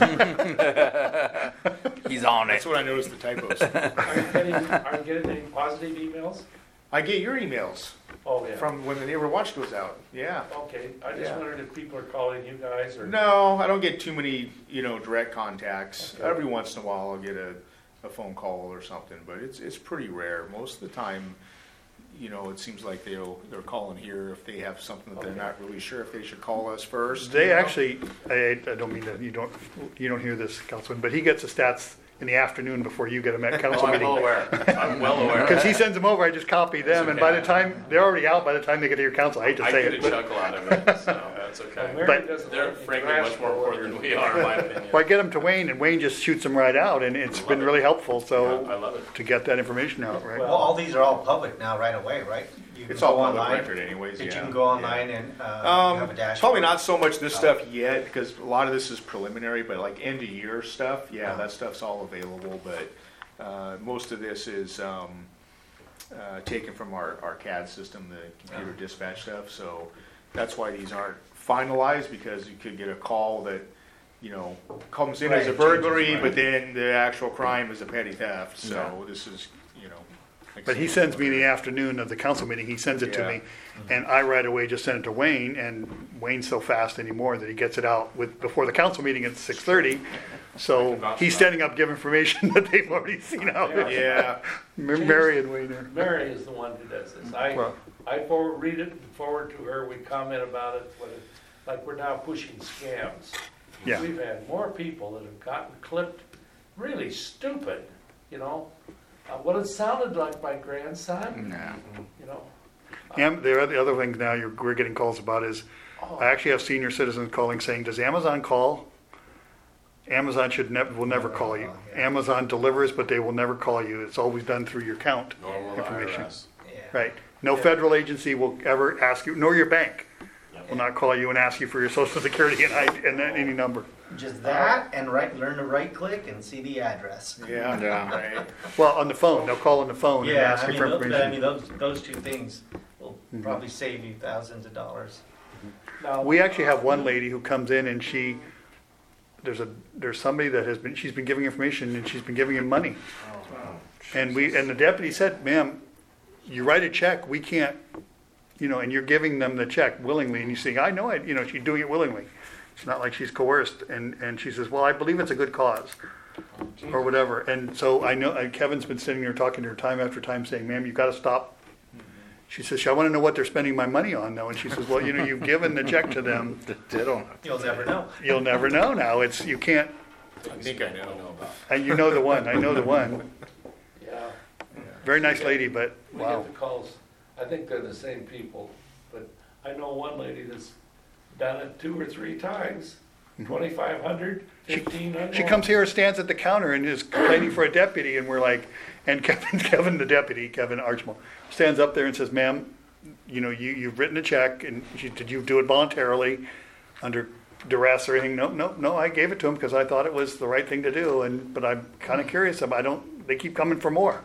He's on That's it. when I notice the typos. are you getting, are you getting any positive emails? I get your emails Oh, yeah. from when the Neighbor Watch goes out. Yeah. Okay, I just Yeah. wondered if people are calling you guys or. No, I don't get too many, you know, direct contacts. Okay. Every once in a while, I'll get a, a phone call or something, but it's it's pretty rare. Most of the time, you know, it seems like they'll they're calling here if they have something that they're Okay. not really sure if they should call us first. They you know? actually, I, I don't mean that you don't, you don't hear this, Councilman, but he gets the stats in the afternoon before you get them at council Oh, I'm meeting. well aware. I'm well aware. Because he sends them over, I just copy them, and by the time, they're already out by the time they get to your council. I hate to I say get a it, but chuckle out of it, so that's Well, okay. Mary But- doesn't They're let me frankly trash much more forward. important than we are, in my opinion. well, I get them to Wayne, and Wayne just shoots them right out, and it's been really helpful, Yeah, I so, love it. to get that information out, right? Well, all these are all public now, right away, right? You can It's all go public online. record anyways, But yeah. you can go online and uh, Um, have a dashboard. probably not so much this stuff yet, because a lot of this is preliminary, but like end of year stuff, yeah, Uh-huh. that stuff's all available, but, uh, most of this is, um, uh, taken from our, our C A D system, the computer Uh-huh. dispatch stuff, so that's why these aren't finalized, because you could get a call that, you know, comes in Right, as a it changes, burglary, right. but then the actual crime is a petty theft, so this is, you know. like But he some- sends me in the afternoon of the council meeting, he sends it to Yeah. me, and I right away just send it to Wayne, and Wayne's so fast anymore that he gets it out with, before the council meeting at six thirty. So vouch he's for that. setting up, give information that they've already seen out there. Yeah, Mary and Wayne are. Mary is the one who does this. I, Well- I forward, read it, forward to her, we comment about it, what it- like we're now pushing scams. Yeah. We've had more people that have gotten clipped, really stupid, you know? Uh, what it sounded like my grandson, No. you know? Am, the other, the other thing now you're, we're getting calls about is, Oh, I actually have senior citizens calling saying, does Amazon call? Amazon should never, will never call you. Yeah. Amazon delivers, but they will never call you. It's always done through your count. Nor will the Information. I R S. Yeah. Right. No Yeah. federal agency will ever ask you, nor your bank Yep. will not call you and ask you for your social security and I, and then any number. Just that and right, learn to right click and see the address. Yeah, Yeah. right. Well, on the phone, they'll call on the phone and Yeah, ask I you mean, for those, I mean, information. those, those two things will Mhm. probably save you thousands of dollars. Now, We actually have one lady who comes in and she, there's a, there's somebody that has been, she's been giving information and she's been giving him money. And we, and the deputy said, ma'am, you write a check, we can't, you know, and you're giving them the check willingly, and you say, I know it, you know, she's doing it willingly. It's not like she's coerced, and, and she says, well, I believe it's a good cause, or whatever. And so I know, and Kevin's been sitting there talking to her time after time saying, ma'am, you've got to stop. She says, I want to know what they're spending my money on though, and she says, well, you know, you've given the check to them, Diddle. You'll never know. you'll never know now, it's, you can't, I think I know. about. and you know the one, I know the one. yeah, Very nice lady, but we wow. get the calls, I think they're the same people, but I know one lady that's done it two or three times, twenty-five hundred, fifteen hundred. She comes here, stands at the counter and is complaining for a deputy, and we're like, and Kevin, Kevin, the deputy, Kevin Archibald, stands up there and says, ma'am, you know, you, you've written a check, and she, did you do it voluntarily, under duress or anything? No, no, no, I gave it to him because I thought it was the right thing to do, and, but I'm kind of curious, I don't, they keep coming for more.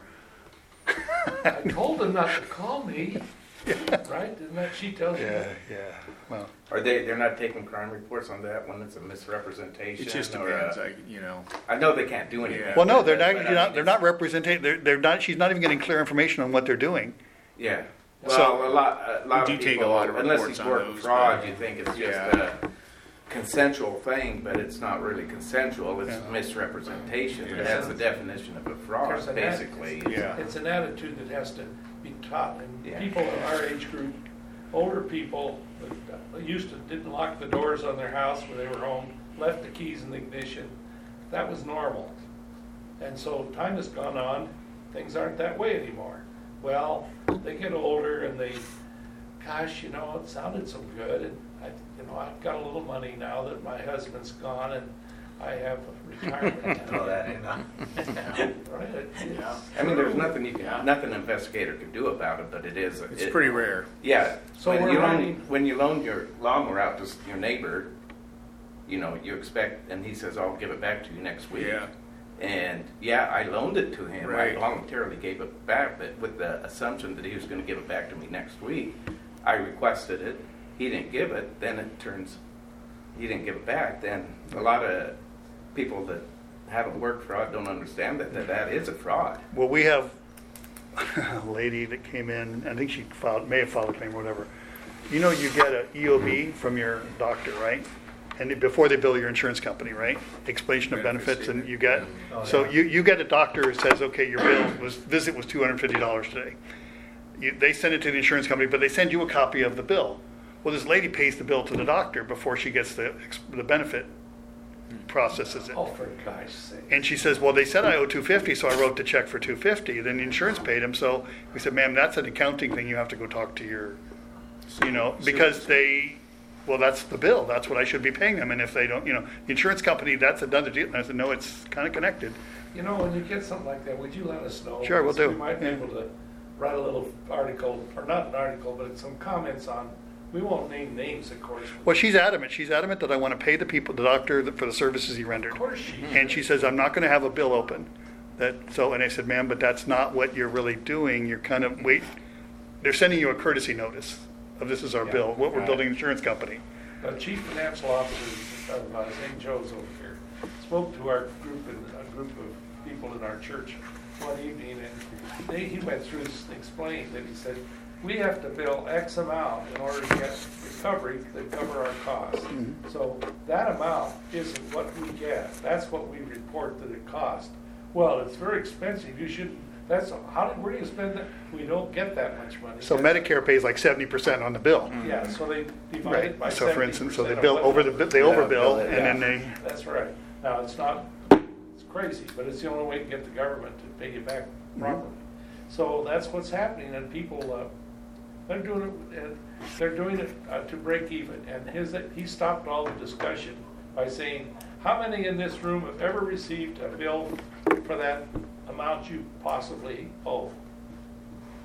I told them not to call me, right? Isn't that, she tells you that? yeah, well. Are they, they're not taking crime reports on that when it's a misrepresentation? It just or depends, a- I, you know. I know they can't do anything. Yeah. Well, no, they're but- not, but I you're not, mean, they're it's- not representing, they're, they're not, she's not even getting clear information on what they're doing. Yeah. So- Well, a lot, a lot We of do take a people, lot of unless reports he's on working those, fraud, but- you think it's just Yeah. a consensual thing, but it's not really consensual, it's Yeah. misrepresentation. Yeah. That's the definition of a There's fraud, an basically. Yeah. It's an attitude that has to be taught, and Yeah. people in our age group, older people, that used to, didn't lock the doors on their house when they were home, left the keys in the ignition, that was normal. And so time has gone on, things aren't that way anymore. Well, they get older and they, gosh, you know, it sounded so good, and I, you know, I've got a little money now that my husband's gone, and I have a retirement. Throw that in. uh, Right, it- it's I mean, there's true. nothing you can, nothing an investigator can do about it, but it is. It's it- pretty rare. Yeah, So when we're you loan, running- when you loan your lawnmower out to s- your neighbor, you know, you expect, and he says, I'll give it back to you next week. Yeah. And yeah, I loaned it to him. I Right. voluntarily gave it back, but with the assumption that he was going to give it back to me next week. I requested it. He didn't give it. Then it turns, he didn't give it back. Then a lot of people that haven't worked fraud don't understand that that, that is a fraud. Well, we have a lady that came in, I think she filed, may have filed a claim or whatever. You know, you get a E O B from your doctor, right? And before they bill your insurance company, right? Explanation of Benefit benefits, and statement. you get, Oh, so yeah. you, you get a doctor who says, okay, your bill was, visit was two hundred fifty dollars today. You, they send it to the insurance company, but they send you a copy of the bill. Well, this lady pays the bill to the doctor before she gets the, ex- the benefit, processes it. Oh, for gosh sake. And she says, well, they said I owe two fifty, so I wrote the check for two fifty. Then the insurance paid him. So we said, ma'am, that's an accounting thing. You have to go talk to your, you know, because they, well, that's the bill. That's what I should be paying them. And if they don't, you know, the insurance company, that's another deal. And I said, no, it's kind of connected. You know, when you get something like that, would you let us know? Sure, we'll Because do. We might be Yeah. able to write a little article, or not an article, but some comments on, we won't name names, of course. Well, she's adamant. She's adamant that I want to pay the people, the doctor, for the services he Of rendered. course she. And she says, I'm not going to have a bill open. That, so, and I said, ma'am, but that's not what you're really doing. You're kind of, wait, they're sending you a courtesy notice of this is our Yeah. bill, what we're Right. building an insurance company. The chief financial officer of uh, Saint Joe's over here spoke to our group, and a group of people in our church one evening, and they, he went through this, and explained that he said, we have to bill X amount in order to get recovery that cover our costs. So that amount isn't what we get, that's what we report that it cost. Well, it's very expensive, you shouldn't, that's, how, do- where do you spend that? We don't get that much money. So Medicare pays like seventy percent on the bill. Yeah, so they divide it by Right, so for instance, so they seventy bill percent of over the, what- they Yeah, overbill, bill it, and then Yeah, they, That's right. Now, it's not, it's crazy, but it's the only way to get the government to pay you back properly. So that's what's happening, and people, uh, they're doing it, uh, they're doing it uh, to break even. And his, he stopped all the discussion by saying, how many in this room have ever received a bill for that amount you possibly owe?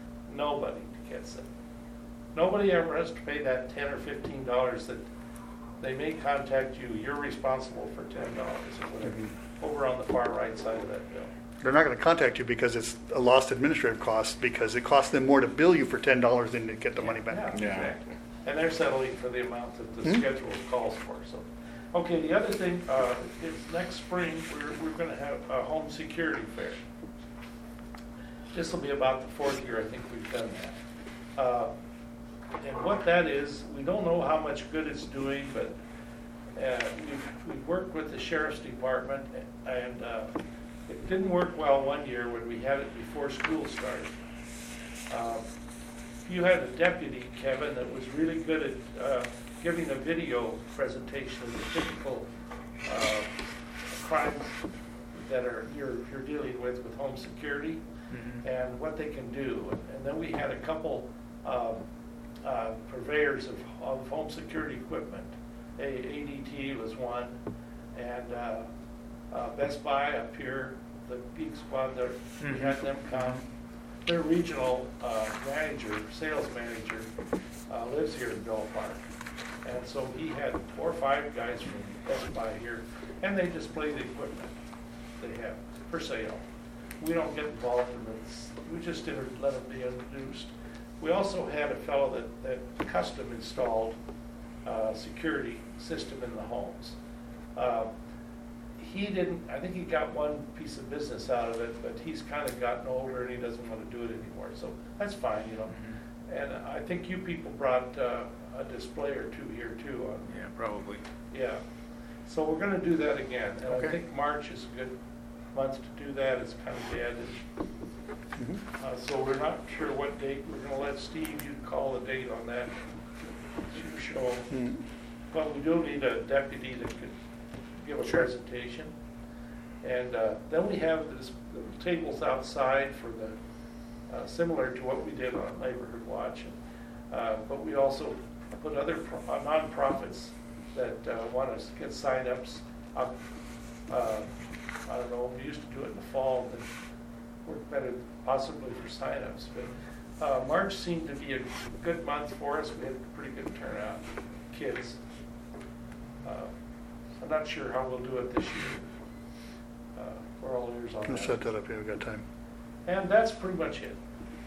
Nobody gets it. Nobody ever has to pay that ten or fifteen dollars that they may contact you, you're responsible for ten dollars or whatever, over on the far right side of that bill. They're not going to contact you because it's a lost administrative cost, because it costs them more to bill you for ten dollars than to get the money back. Yeah, Yeah. exactly. And they're settling for the amount that the Hmm. schedule calls for, so. Okay, the other thing, uh, is next spring, we're, we're gonna have a home security fair. This will be about the fourth year, I think we've done that. Uh, And what that is, we don't know how much good it's doing, but, uh, we've, we've worked with the sheriff's department, and, uh, it didn't work well one year when we had it before school started. Um, You had a deputy, Kevin, that was really good at uh, giving a video presentation of the typical uh, crimes that are, you're, you're dealing with with home security and what they can do. And then we had a couple um, uh, purveyors of, of home security equipment. A ADT was one, and uh, uh, Best Buy up here, the Geek Squad, there, we had them come. Their regional uh, manager, sales manager, uh, lives here in Villa Park. And so he had four or five guys from Best Buy here, and they display the equipment they have for sale. We don't get involved in this. We just inter- let them be introduced. We also had a fellow that, that custom installed uh, security system in the homes. Uh, He didn't, I think he got one piece of business out of it, but he's kind of gotten older and he doesn't want to do it anymore, so that's fine, you know. And I think you people brought uh, a display or two here too. on- Yeah, probably. Yeah, so we're gonna do that again, and I Okay. think March is a good month to do that, it's kind of dead. and, uh, So we're not sure what date, we're gonna let Steve, you call the date on that, you show. Hmm. But we do need a deputy that could give a Sure. presentation. And uh, then we have this, the tables outside for the, uh, similar to what we did on Neighborhood Watch. Uh, But we also put other pro- uh, nonprofits that uh, want to get signups up. Uh, I don't know, we used to do it in the fall, but worked better possibly for signups. But uh, March seemed to be a good month for us. We had a pretty good turnout, kids. Uh, I'm not sure how we'll do it this year. Uh, We're all ears on We'll set that. that up, yeah, we got time. And that's pretty much it.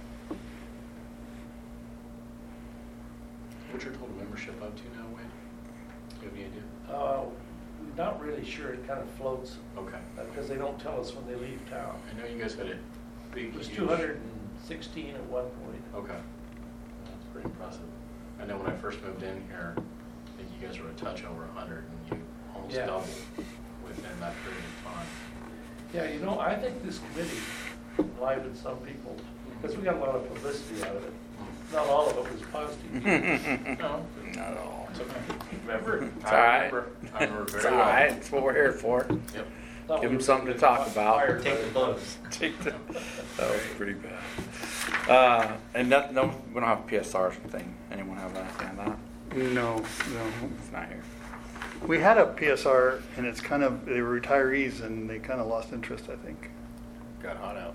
What's your total membership up to now, Wayne? Do you have any idea? Uh, we're not really sure, it kind of floats, Okay. uh, because they don't tell us when they leave town. I know you guys had a big. It was huge- two hundred sixteen at one point. Okay. That's pretty impressive. I know when I first moved in here, I think you guys were a touch over a hundred and you almost Yeah. doubled within that period of time. Yeah, you know, I think this committee enlivened some people, because we got a lot of publicity out of it. Not all of it was positive. No, Not at all. it's okay. Remember? It's I all right. remember, I remember It's very all well. right. It's what we're here for. Yep. Thought Give we 'em were something to gonna talk get about. fired Take by the blows. Take the- That was pretty bad. Uh, and that, no, we don't have a P S R thing. Anyone have anything on that? No, no. It's not here. We had a P S R and it's kind of, they were retirees and they kind of lost interest, I think. Got hot out.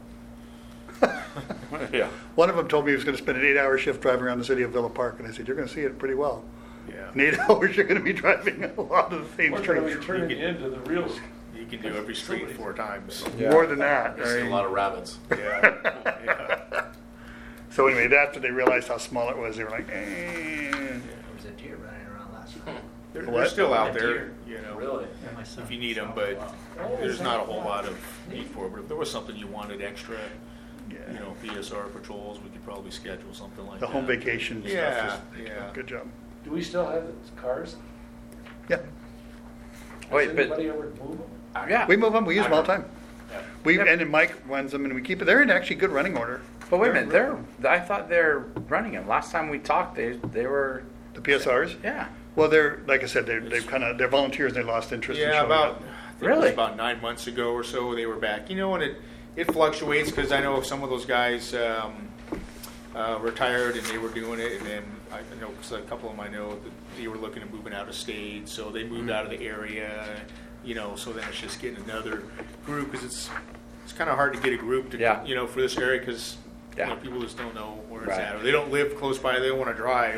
Yeah. One of them told me he was going to spend an eight-hour shift driving around the city of Villa Park, and I said, you're going to see it pretty well. Yeah. In eight hours, you're going to be driving a lot of the same We're going to streets. be turning You into the real. You can do every street four times. Yeah. More than that. I see a right? lot of rabbits. Yeah. Yeah. So anyway, after they realized how small it was, they were like, eh. There was a deer running around last night. They're, What? they're still out A there, deer. you know. Really? My son If you need them, saw but it. Oh, there's is not a that whole right? lot of need for it. But if there was something you wanted extra, Yeah. you know, P S R patrols, we could probably schedule something like The that. home vacation Yeah, stuff. is- yeah. Good job. Do we still have the cars? Yeah. Wait, Has but- anybody ever moved them? Yeah. We move them, we use them all the time. Yeah. We, Yep. and then Mike runs them and we keep it, they're in actually good running order. But wait a minute. They're. I thought they're running them. Last time we talked, they they were. The P S Rs? Yeah. Well, they're, like I said, they're, they've kind of, they're volunteers and they lost interest in Yeah, showing about up. I think it Really? was about nine months ago or so they were back. You know, and it it fluctuates because I know some of those guys um, uh, retired and they were doing it, and then I know 'cause a couple of them I know that they were looking at moving out of state, so they moved out of the area. You know, so then it's just getting another group because it's it's kind of hard to get a group to Yeah. you know for this area because Yeah. you know, people just don't know where it's Right. at or they don't live close by. They don't want to drive.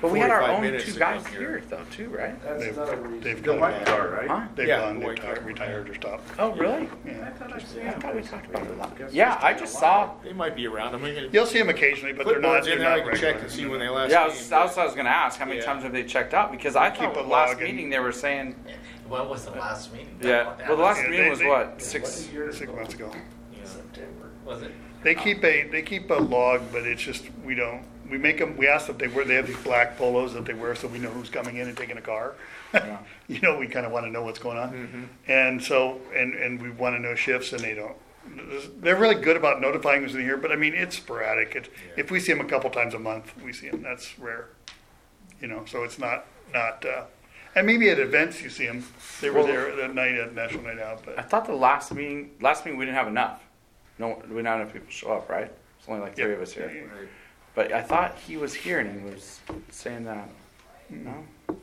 But we had our forty-five own minutes two to guys come here though, too, right? That's They've- another reason. they've The gone white back. car, right? Huh? They've Yeah, gone, the they've white talked- car. retired or stopped. Oh, really? Yeah. I thought I I saw thought we those. talked about it a lot. Because Yeah, it's I been just a saw. while. They might be around. I'm gonna You'll see them occasionally, but they're not, clipboards they're in there. I not can check regular. and see when they last. Yeah, I came, was, but- that's what I was going to ask. How many Yeah. times have they checked out? Because I Keep thought a the last log and- meeting they were saying. When was the last meeting? Yeah. Well, the last Yeah, meeting they- was they- what six. Six months ago. Yeah. September. Was it? They keep a, they keep a log, but it's just, we don't, we make them, we ask them if they wear, they have these black polos that they wear so we know who's coming in and taking a car. Yeah. You know, we kind of want to know what's going on. Mm-hmm. And so, and, and we want to know shifts and they don't. They're really good about notifying us in here, but I mean, it's sporadic. It, Yeah. If we see them a couple times a month, we see them. That's rare. You know, so it's not, not, uh, and maybe at events you see them. They were Well- there that night at National Night Out, I but thought the last meeting, last meeting we didn't have enough. No, we didn't have enough people show up, right? It's only like three Yeah. of us here. Yeah. Right. But I thought he was here and he was saying that. No.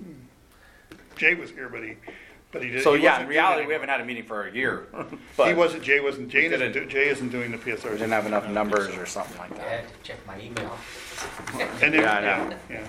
Jay was here, but he, but he didn't. So he yeah, wasn't in doing reality, it we haven't had a meeting for a year. He But wasn't, Jay wasn't, Jay We isn't, couldn't- do- Jay isn't doing the P S R. we didn't have enough numbers or something like I that. had to check my email. And then, Yeah, I yeah, know. yeah.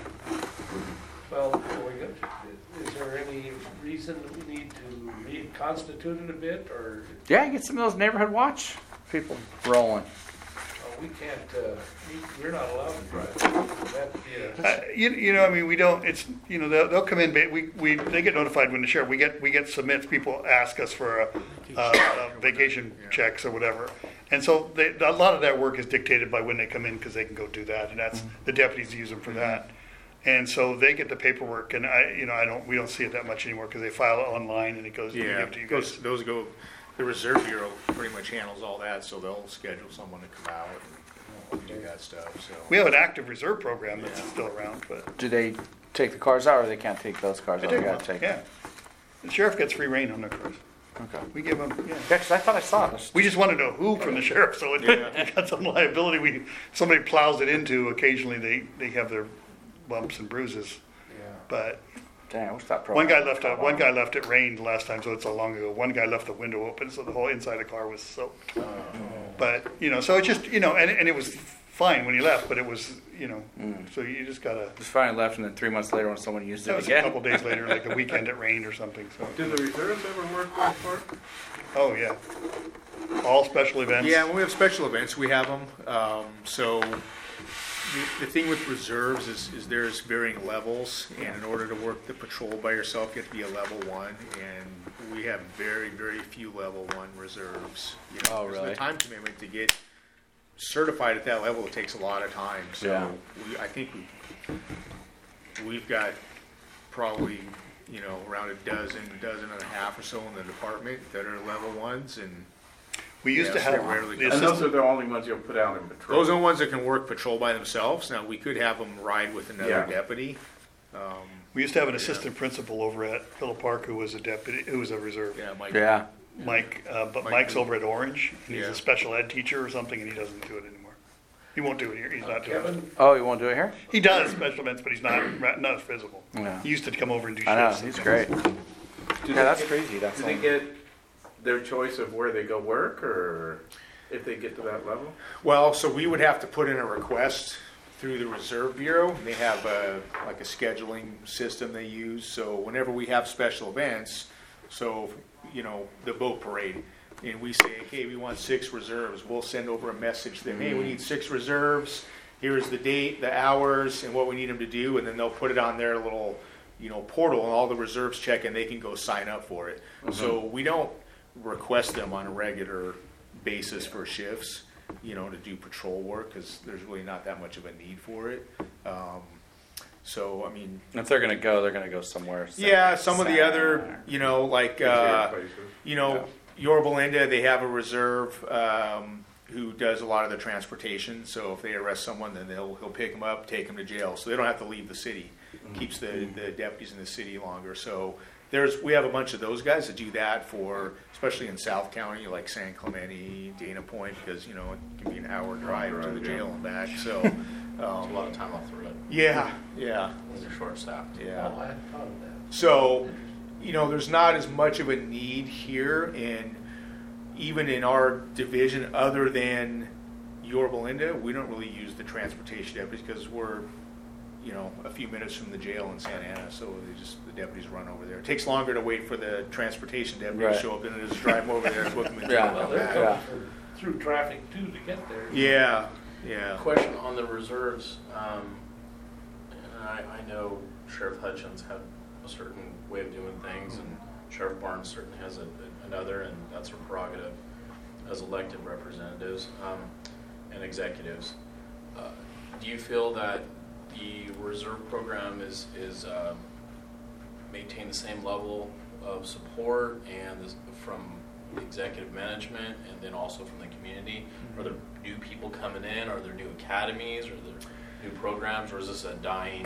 Well, are we good? Is there any reason we need to reconstitute it a bit, or Yeah, get some of those neighborhood watch people rolling. uh, we can't, uh, we- we're not allowed to drive? That'd be a- Uh, you, you know, I mean, we don't, it's, you know, they'll, they'll come in, ba- we, we, they get notified when the sheriff, we get, we get submits, people ask us for a, a, a vacation checks or whatever. And so they, a lot of that work is dictated by when they come in, cause they can go do that, and that's, the deputies use them for that. And so they get the paperwork, and I, you know, I don't, we don't see it that much anymore, cause they file it online and it goes, we Yeah, give it to you those, guys. those go, the Reserve Bureau pretty much handles all that, so they'll schedule someone to come out and do that stuff, so. We have an active reserve program that's still around, but. Do they take the cars out or they can't take those cars They out? take They them gotta out, take yeah. The sheriff gets free reign on their cars. Okay. We give them, yeah. Yeah, cause I thought I saw it. We just want to know who from the sheriff, so it, Yeah. we got some liability. We, somebody plows it into, occasionally they, they have their bumps and bruises. Yeah. But Dang, I wish that program. one guy left, a, one guy left it rained last time, so it's so long ago. One guy left the window open, so the whole inside of the car was soaked. But, you know, so it just, you know, and, and it was fine when he left, but it was, you know, so you just gotta, Just finally left, and then three months later, when someone used that it was a again. couple days later, like the weekend it rained or something, so. Do the reserves ever work like park? Oh, yeah. All special events. Yeah, when we have special events, we have them. Um, so the, the thing with reserves is, is there's varying levels, and in order to work the patrol by yourself, you have to be a level one, and we have very, very few level one reserves. You know, Oh, because really? The time commitment to get certified at that level, it takes a lot of time. So Yeah. we, I think we, we've got probably, you know, around a dozen, dozen and a half or so in the department that are level ones, and We used to Yeah, so have, rarely the come. And those assistant, are the only ones you'll put out in patrol? those are the ones that can work patrol by themselves. Now, we could have them ride with another Yeah. deputy. Um, we used to have an assistant principal over at Phillip Park who was a deputy, who was a reserve. yeah, Mike. Yeah. Mike, uh, but Mike Mike's Booth. over at Orange, and he's Yeah. a special ed teacher or something, and he doesn't do it anymore. He won't do it here, he's not doing it. Kevin, Oh, you won't do it here? He does special events, but he's not, not as visible. Yeah. He used to come over and do I know. shifts. He's great. Do Yeah, they that's get- crazy. That's Do they all- get their choice of where they go work, or if they get to that level? Well, so we would have to put in a request through the Reserve Bureau. They have a, like a scheduling system they use. So whenever we have special events, so, you know, the boat parade, and we say, okay, we want six reserves, we'll send over a message to them, hey, we need six reserves, here's the date, the hours, and what we need them to do, and then they'll put it on their little, you know, portal, and all the reserves check, and they can go sign up for it. So we don't request them on a regular basis for shifts, you know, to do patrol work, because there's really not that much of a need for it. Um, so, I mean, If they're gonna go, they're gonna go somewhere. yeah, some of the Santa other, or- you know, like, Reserve uh, places. you know, Yorba Linda, they have a reserve um, who does a lot of the transportation. So if they arrest someone, then they'll he'll pick them up, take them to jail. So they don't have to leave the city. Keeps the, the deputies in the city longer. So there's we have a bunch of those guys that do that for, especially in South County, like San Clemente, Dana Point, because you know it can be an hour drive to the Right, jail yeah. and back. So It's a lot um, of time off the road. yeah, yeah, They're short staffed. yeah. oh, I hadn't thought of that. So, you know, there's not as much of a need here, and even in our division, other than Yorba Linda, we don't really use the transportation deputies because we're you know, a few minutes from the jail in Santa Ana, so they just, the deputies run over there. It takes longer to wait for the transportation deputy Right. to show up than it is to drive them over there and book them in jail. Yeah. and Well, come they're back. coming Yeah. for- through traffic too to get there. Yeah, yeah. Question on the reserves. Um, and I, I know Sheriff Hutchins had a certain way of doing things, and Sheriff Barnes certainly has a, another, and that's her prerogative as elected representatives um, and executives. Uh, do you feel that the reserve program is is uh, maintain the same level of support and this, from the executive management and then also from the community? Are there new people coming in? Are there new academies? Are there new programs? Or is this a dying,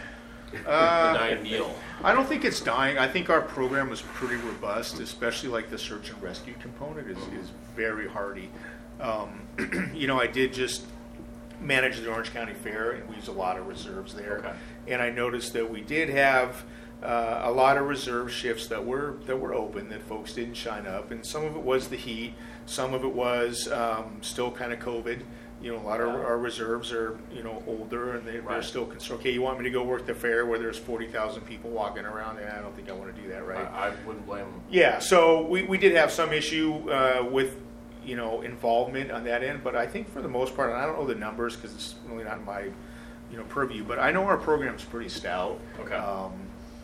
Uh, a dying deal? I don't think it's dying. I think our program is pretty robust, especially like the search and rescue component is, is very hardy. Um, you know, I did just manage the Orange County Fair, and we use a lot of reserves there. Okay. And I noticed that we did have uh, a lot of reserve shifts that were that were open that folks didn't shine up, and some of it was the heat, some of it was um, still kind of COVID. You know, a lot of our reserves are, you know, older, and they, they're Right. still concerned. Okay, you want me to go work the fair where there's forty thousand people walking around? And I don't think I want to do that, right? I, I wouldn't blame them. Yeah, so we, we did have some issue uh, with, you know, involvement on that end, but I think for the most part, and I don't know the numbers because it's really not my, you know, purview, but I know our program's pretty stout. Okay. Um,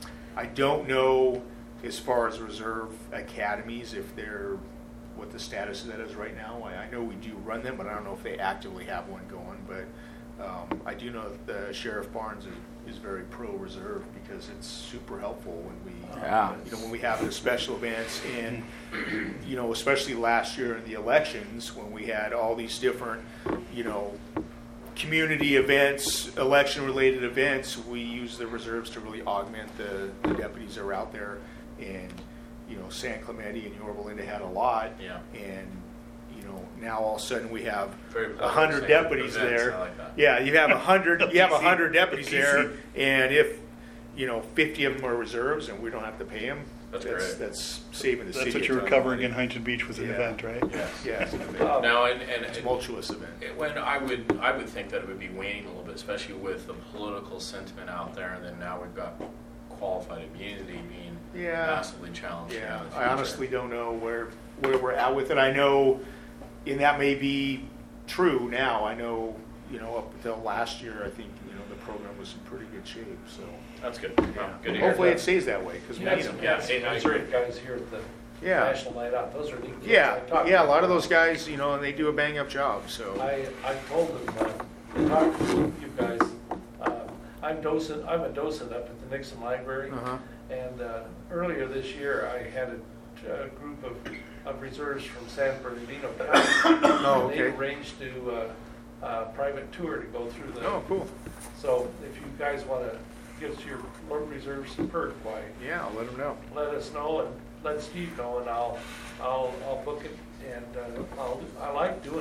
I don't know as far as reserve academies if they're, what the status of that is right now. I, I know we do run them, but I don't know if they actively have one going, but um, I do know that the Sheriff Barnes is, is very pro-reserve because it's super helpful when we, Yeah. you know, when we have the special events and, you know, especially last year in the elections when we had all these different, you know, community events, election-related events, we use the reserves to really augment the, the deputies that are out there. And, you know, San Clemente and Yorba Linda had a lot. Yeah. And, you know, now all of a sudden we have Very a hundred public deputies events, there. I like that. Yeah, you have a hundred, you have a P C. hundred deputies P C. there, and if, you know, fifty of them are reserves and we don't have to pay them, That's that's, great. that's saving the city. That's what a you were ton of covering money. in Huntington Beach was an Yeah. event, right? Yes. Yeah, it's an event. Oh. Now, and, and It's a it- tumultuous event. it- when I would, I would think that it would be waning a little bit, especially with the political sentiment out there, and then now we've got qualified immunity being Yeah. massively challenged. Yeah, in the I future. honestly don't know where, where we're at with it. I know, and that may be true now. I know, you know, up until last year, I think, you know, the program was in pretty good shape, so. That's good. yeah. Good to hear. Hopefully it stays that way, because we You had need some, them. Yeah, yeah, hey, I those agree. great guys here at the Yeah. National Night Out, those are neat. kids. I Yeah, talked yeah, a to lot of them. those guys, you know, and they do a bang-up job, so. I, I told them, uh, I talked to you guys, uh, I'm docent, I'm a docent up at the Nixon Library. Uh-huh. And uh, earlier this year, I had a, a group of, of reserves from San Bernardino County. Oh, And they okay. arranged to, uh, a private tour to go through the. Oh, cool. So if you guys want to give us your Lord Reserve some perk, why, Yeah, I'll let them know. let us know and let Steve know, and I'll, I'll, I'll book it, and uh, I'll, I like doing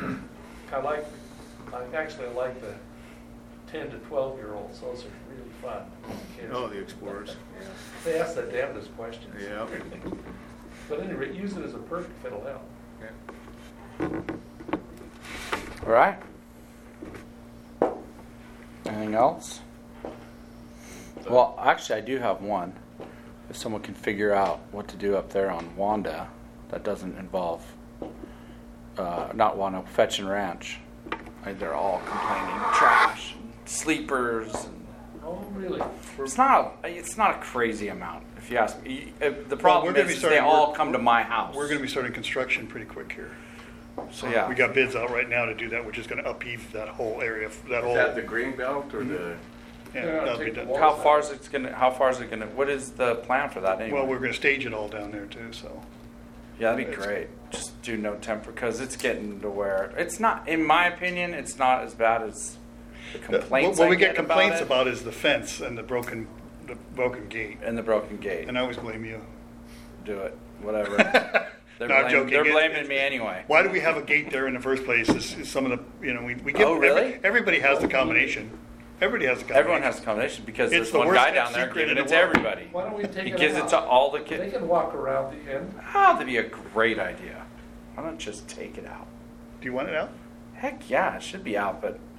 it. I like, I actually like the ten to twelve year olds, those are really fun kids. Oh, the Explorers. They ask the damnedest questions. Yeah. But anyway, use it as a perk if it'll help. Yeah. All right. Anything else? Well, actually, I do have one. If someone can figure out what to do up there on Wanda, that doesn't involve, uh, not Wanda, Fetch and Ranch. Like, they're all complaining, trash, and sleepers, and Oh, really? it's not. A, it's not a crazy amount, if you ask me. Uh, The problem we're gonna is, be is they starting all work- come to my house. We're gonna be starting construction pretty quick here. So yeah, We got bids out right now to do that, which is gonna upheave that whole area, that Is whole, that the green belt or the? yeah, Yeah, that'll be take the done. wall. how far is it gonna? How far is it gonna? What is the plan for that anyway? Well, we're gonna stage it all down there too, so. Yeah, that'd be It's- great. Just do no temper because it's getting to where it's not. In my opinion, it's not as bad as the complaints. What I we get get complaints about, about is the fence and the broken, the broken gate, it and the broken gate. and I always blame you. Do it, whatever. They're, No, I'm blaming, joking. they're It- blaming it- me anyway. Why do we have a gate there in the first place? Is, is some of the, you know, we, we give. Oh, really? every- Everybody has the combination. Everybody has the combination. Everyone has a combination because It's there's the one worst guy down there secret giving in it the to world. everybody. Why don't we take He it gives out? it to all the They kids. can walk around the end. Oh, that'd be a great idea. Why don't just take it out? Do you want it out? Heck yeah, it should be out, but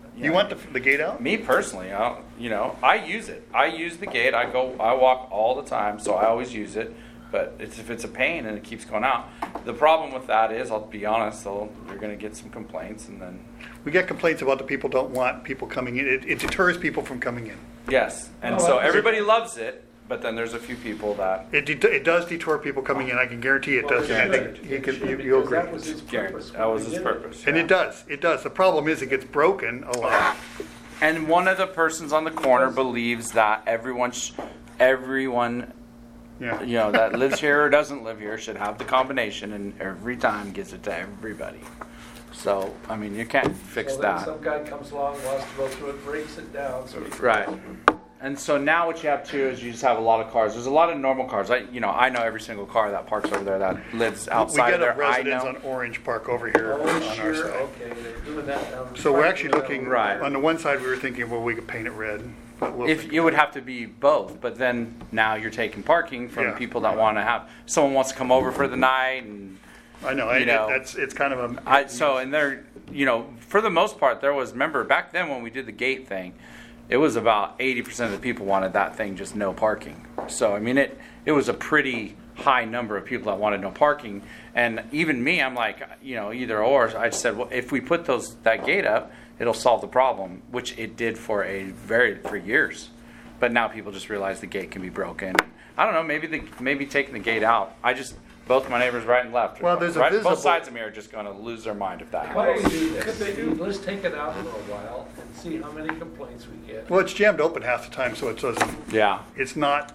You know, want the, the gate out? Me personally, I don't, you know, I use it. I use the gate. I go, I walk all the time, so I always use it. But it's, if it's a pain and it keeps going out, the problem with that is, I'll be honest, they'll, you're going to get some complaints, and then We get complaints about the people don't want people coming in. It, it deters people from coming in. yes, and Well, so that's- everybody loves it. But then there's a few people that It, det- it does deter people coming in. I can guarantee it Well, does. it And I should. think you It can, should, you, because you'll agree. that was its purpose. that was when his we did it. purpose. And yeah. it does. It does. The problem is it gets broken a lot. And one of the persons on the corner believes that everyone, sh- everyone, Yeah. you know, that lives here or doesn't live here should have the combination, and every time gives it to everybody. So I mean, you can't fix So then that. some guy comes along, wants to go through it, breaks it down, so he can- Right. And so now what you have too is you just have a lot of cars. There's a lot of normal cars. I, you know, I know every single car that parks over there that lives We outside of get a there. I residence know. on Orange Park over here Oh, on our sure, side. okay, they're doing that down. So we're actually looking, Right. on the one side, we were thinking, well, we could paint it red. But we'll If think it would about have to be both, but then now you're taking parking from Yeah. people that want to have. Someone wants to come over for the night, and it. I know, I, you know. that's, it's kind of a. I so and there, you know, for the most part, there was. Remember back then when we did the gate thing, it was about eighty percent of the people wanted that thing, just no parking. So I mean, it it was a pretty high number of people that wanted no parking, and even me, I'm like, you know, either or. I just said, well, if we put those that gate up, it'll solve the problem, which it did for a very for years. But now people just realize the gate can be broken. I don't know. Maybe the maybe taking the gate out. I just both my neighbors right and left. are Well, going- there's a right, visible- both sides of me are just going to lose their mind if that Why happens. don't we do this? Let's take it out for a while and see how many complaints we get. Well, it's jammed open half the time, so it doesn't, Yeah. it's not,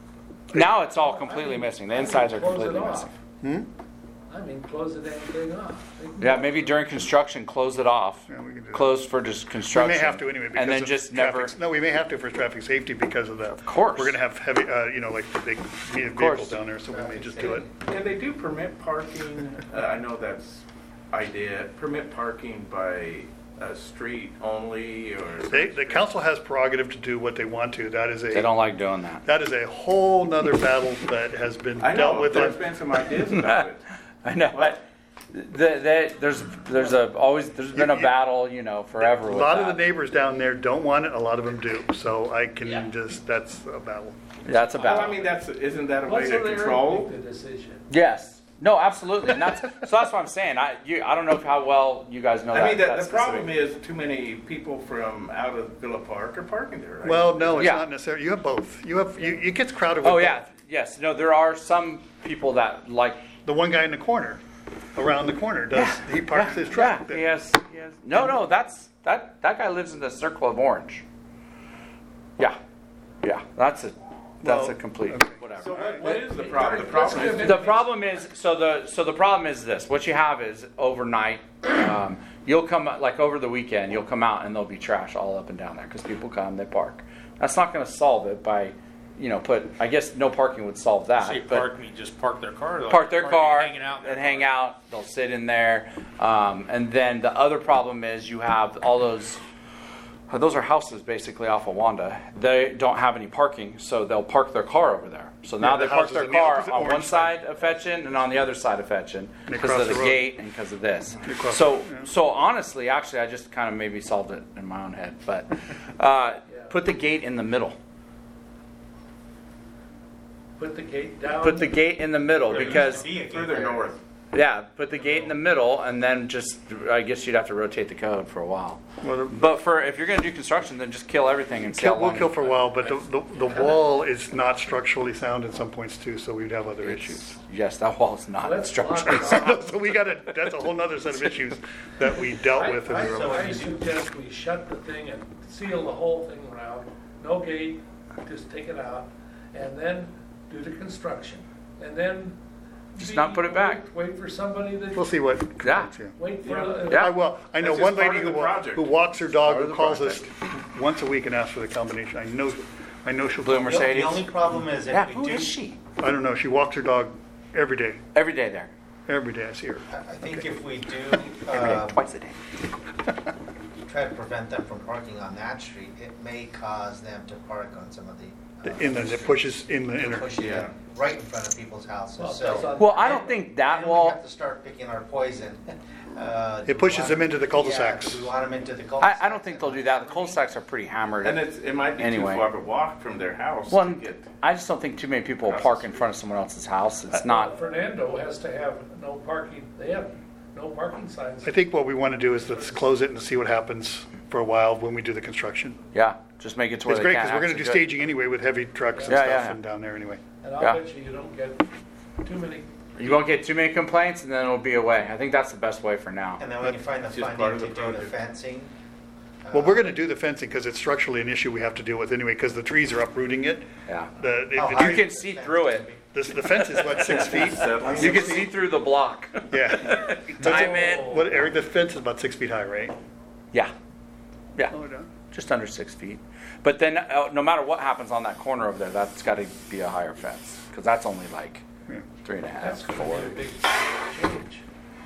Now it's all completely missing. The insides are Close it completely off. missing. I mean, close the damn thing off. Yeah, maybe during construction, close it off. Yeah, we can do that. Close for just we construction. may have to anyway because And then of just traffic. never. No, we may have to for traffic safety because of that. Of course. We're gonna have heavy, uh, you know, like big vehicles course. down there, so we may just do it. And they do permit parking, uh, I know that's idea, permit parking by a street only or? They, the council has prerogative to do what they want to. That is They a, don't like doing that. that is a whole nother battle that has been I dealt know, with. there's on- been some ideas about it. I know. But the, the, there's there's a always there's been a You- battle, you know, forever. A with lot of that. the neighbors down there don't want it, a lot of them do. So I Yeah. can just, that's a battle. That's a Well, battle. I mean, that's, isn't that a way What's to the control? make the decision? Yes. No, absolutely. And that's so that's what I'm saying. I you I don't know how well you guys know that. I mean, the, that the problem specific- is too many people from out of Villa Park are parking there, right? Well, no, it's Yeah. not necessarily. You have both. You have, you, it gets crowded with Oh both. yeah. Yes. No, there are some people that like. The one guy in the corner, around the corner, does, he parks his truck Yeah, there. he has, he has. No, no, that's that. That guy lives in the Circle of Orange. Yeah, yeah. That's a that's Well, a complete okay. whatever. So what, what is the problem? The Let's problem give is, it- The problem is so the so the problem is this. What you have is overnight. Um, you'll come like over the weekend. You'll come out and there'll be trash all up and down there because people come, they park. That's not going to solve it by, you know, put. I guess no parking would solve that. Say but park me, just park their car. like park their parking, car hanging out in their and hang car. out. They'll sit in there. Um, and then the other problem is you have all those. Those are houses basically off of Wanda. They don't have any parking, so they'll park their car over there. So now Yeah, the they park houses their on the car opposite on one orange side side. of Fetchin and on the other side of Fetchin They because cross of the the road. gate and because of this. They cross So, the- yeah. so honestly, actually, I just kind of maybe solved it in my own head. But uh, put the gate in the middle. Put the gate down. Put the gate in the middle because. further north. Yeah, put the gate in the middle, and then just, I guess you'd have to rotate the code for a while. Well, the- But for, if you're gonna do construction, then just kill everything and see how Kill, we'll long. kill for a while, but the, the, the wall is not structurally sound in some points too, so we'd have other issues. Yes, that wall is not Let's structurally block sound. it off. So we gotta, that's a whole nother set of issues that we dealt I, with in I, the I suggest we shut the thing and seal the whole thing around, no gate, just take it out, and then do the construction. And then. Just see- not put it back. Wait wait for somebody that. We'll see what. Yeah. yeah. Wait for. Yeah. the- Yeah. I will. I know That's one just part lady of who, the wa- project. who walks her dog, Part of who the calls us project. once a week and asks for the combination. I know, I know she'll. Blue call. Mercedes. The only problem is Yeah, if who we do, is she? I don't know. She walks her dog every day. Every day there. Every day I see her. I I think if we do Every day, uh, twice a day. try to prevent them from parking on that street, it may cause them to park on some of the. uh, In the, it pushes in the inner. push it Yeah. right in front of people's houses, Well, so. that's on- Well, I don't think that Then we wall, have to start picking our poison. Uh, do It we pushes want- them into the Yeah, cul-de-sacs. do we want them into the I, cul-de-sacs? I don't think they'll do that. The cul-de-sacs are pretty hammered. And it's, it might be Anyway. too far of a walk from their house Well, to get. I just don't think too many people will park in front of someone else's house. It's Uh, not. Fernando has to have no parking, they have no parking signs. I think what we want to do is let's close it and see what happens for a while when we do the construction. Yeah, just make it to where It's they great can't because we're going to do actually staging anyway with heavy trucks and Yeah, stuff yeah, yeah. and down there anyway. And I'll Yeah. bet you you don't get too many. You won't get too many complaints, and then it'll be away. I think that's the best way for now. And then when you find the It's just part funding of to the do the project. fencing. Well, uh, we're going to do the fencing because it's structurally an issue we have to deal with anyway because the trees are uprooting it. Yeah. The, the, how the high You tree- can is the see fence through gonna it. be? this, the fence is what, six feet? You can see through the block. Yeah. Time it. What, Eric, the fence is about six feet high, right? Yeah. Yeah. Oh, no. Just under six feet. But then, uh, no matter what happens on that corner over there, that's got to be a higher fence because that's only like Yeah. three and a half, That's four. going to be a big change.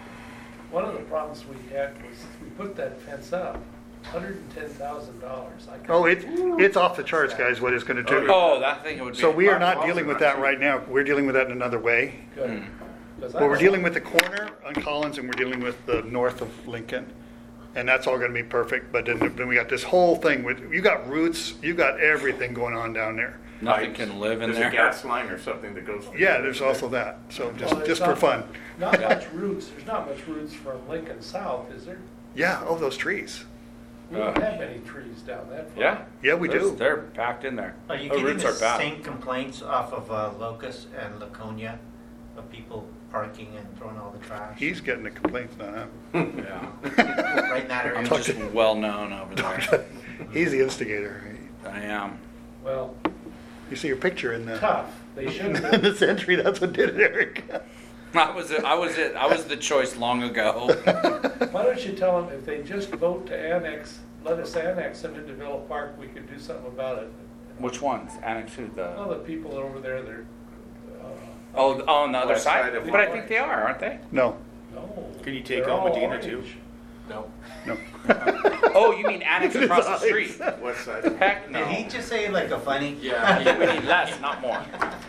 One of the problems we had was we put that fence up, hundred and ten thousand dollars. Oh, it's, it's off the charts, guys, what it's going to do. Oh, that thing would be. So we are not dealing with that right now. We're dealing with that in another way. Good. 'Cause I Well, we're don't- dealing with the corner on Collins and we're dealing with the north of Lincoln. And that's all gonna be perfect, but then, then we got this whole thing with, you got roots, you got everything going on down there. Nothing can live in There's there. a gas line or something that goes. Yeah, there's also that, so just, Well, there's just for not- fun. Not much roots, there's not much roots from Lincoln South, is there? Yeah, oh, those trees. We don't have many trees down that far. Yeah. Yeah, we There's- do. They're packed in there. Are you The getting roots the are bad. same complaints off of uh, Locust and Laconia of people parking and throwing all the trash? He's getting the complaints now, Yeah. Right in that area? I'm just well known over there. huh? He's the instigator. I am. Well, You see your picture in the, tough, they should have in been. this entry, that's what did it, Eric. I was it. I was it. I was the choice long ago. Why don't you tell them if they just vote to annex, let us annex them into Villa Park, we could do something about it. Which ones? Annex to Well, the. the people over there, they're, uh, Oh, on the other West side. side of- But I think they are, aren't they? No, no. Can you take they're on all Medina, too? orange. No. no. Oh, you mean annex across the street? West side. Heck no. Did he just say like a funny? Yeah. We need less, not more.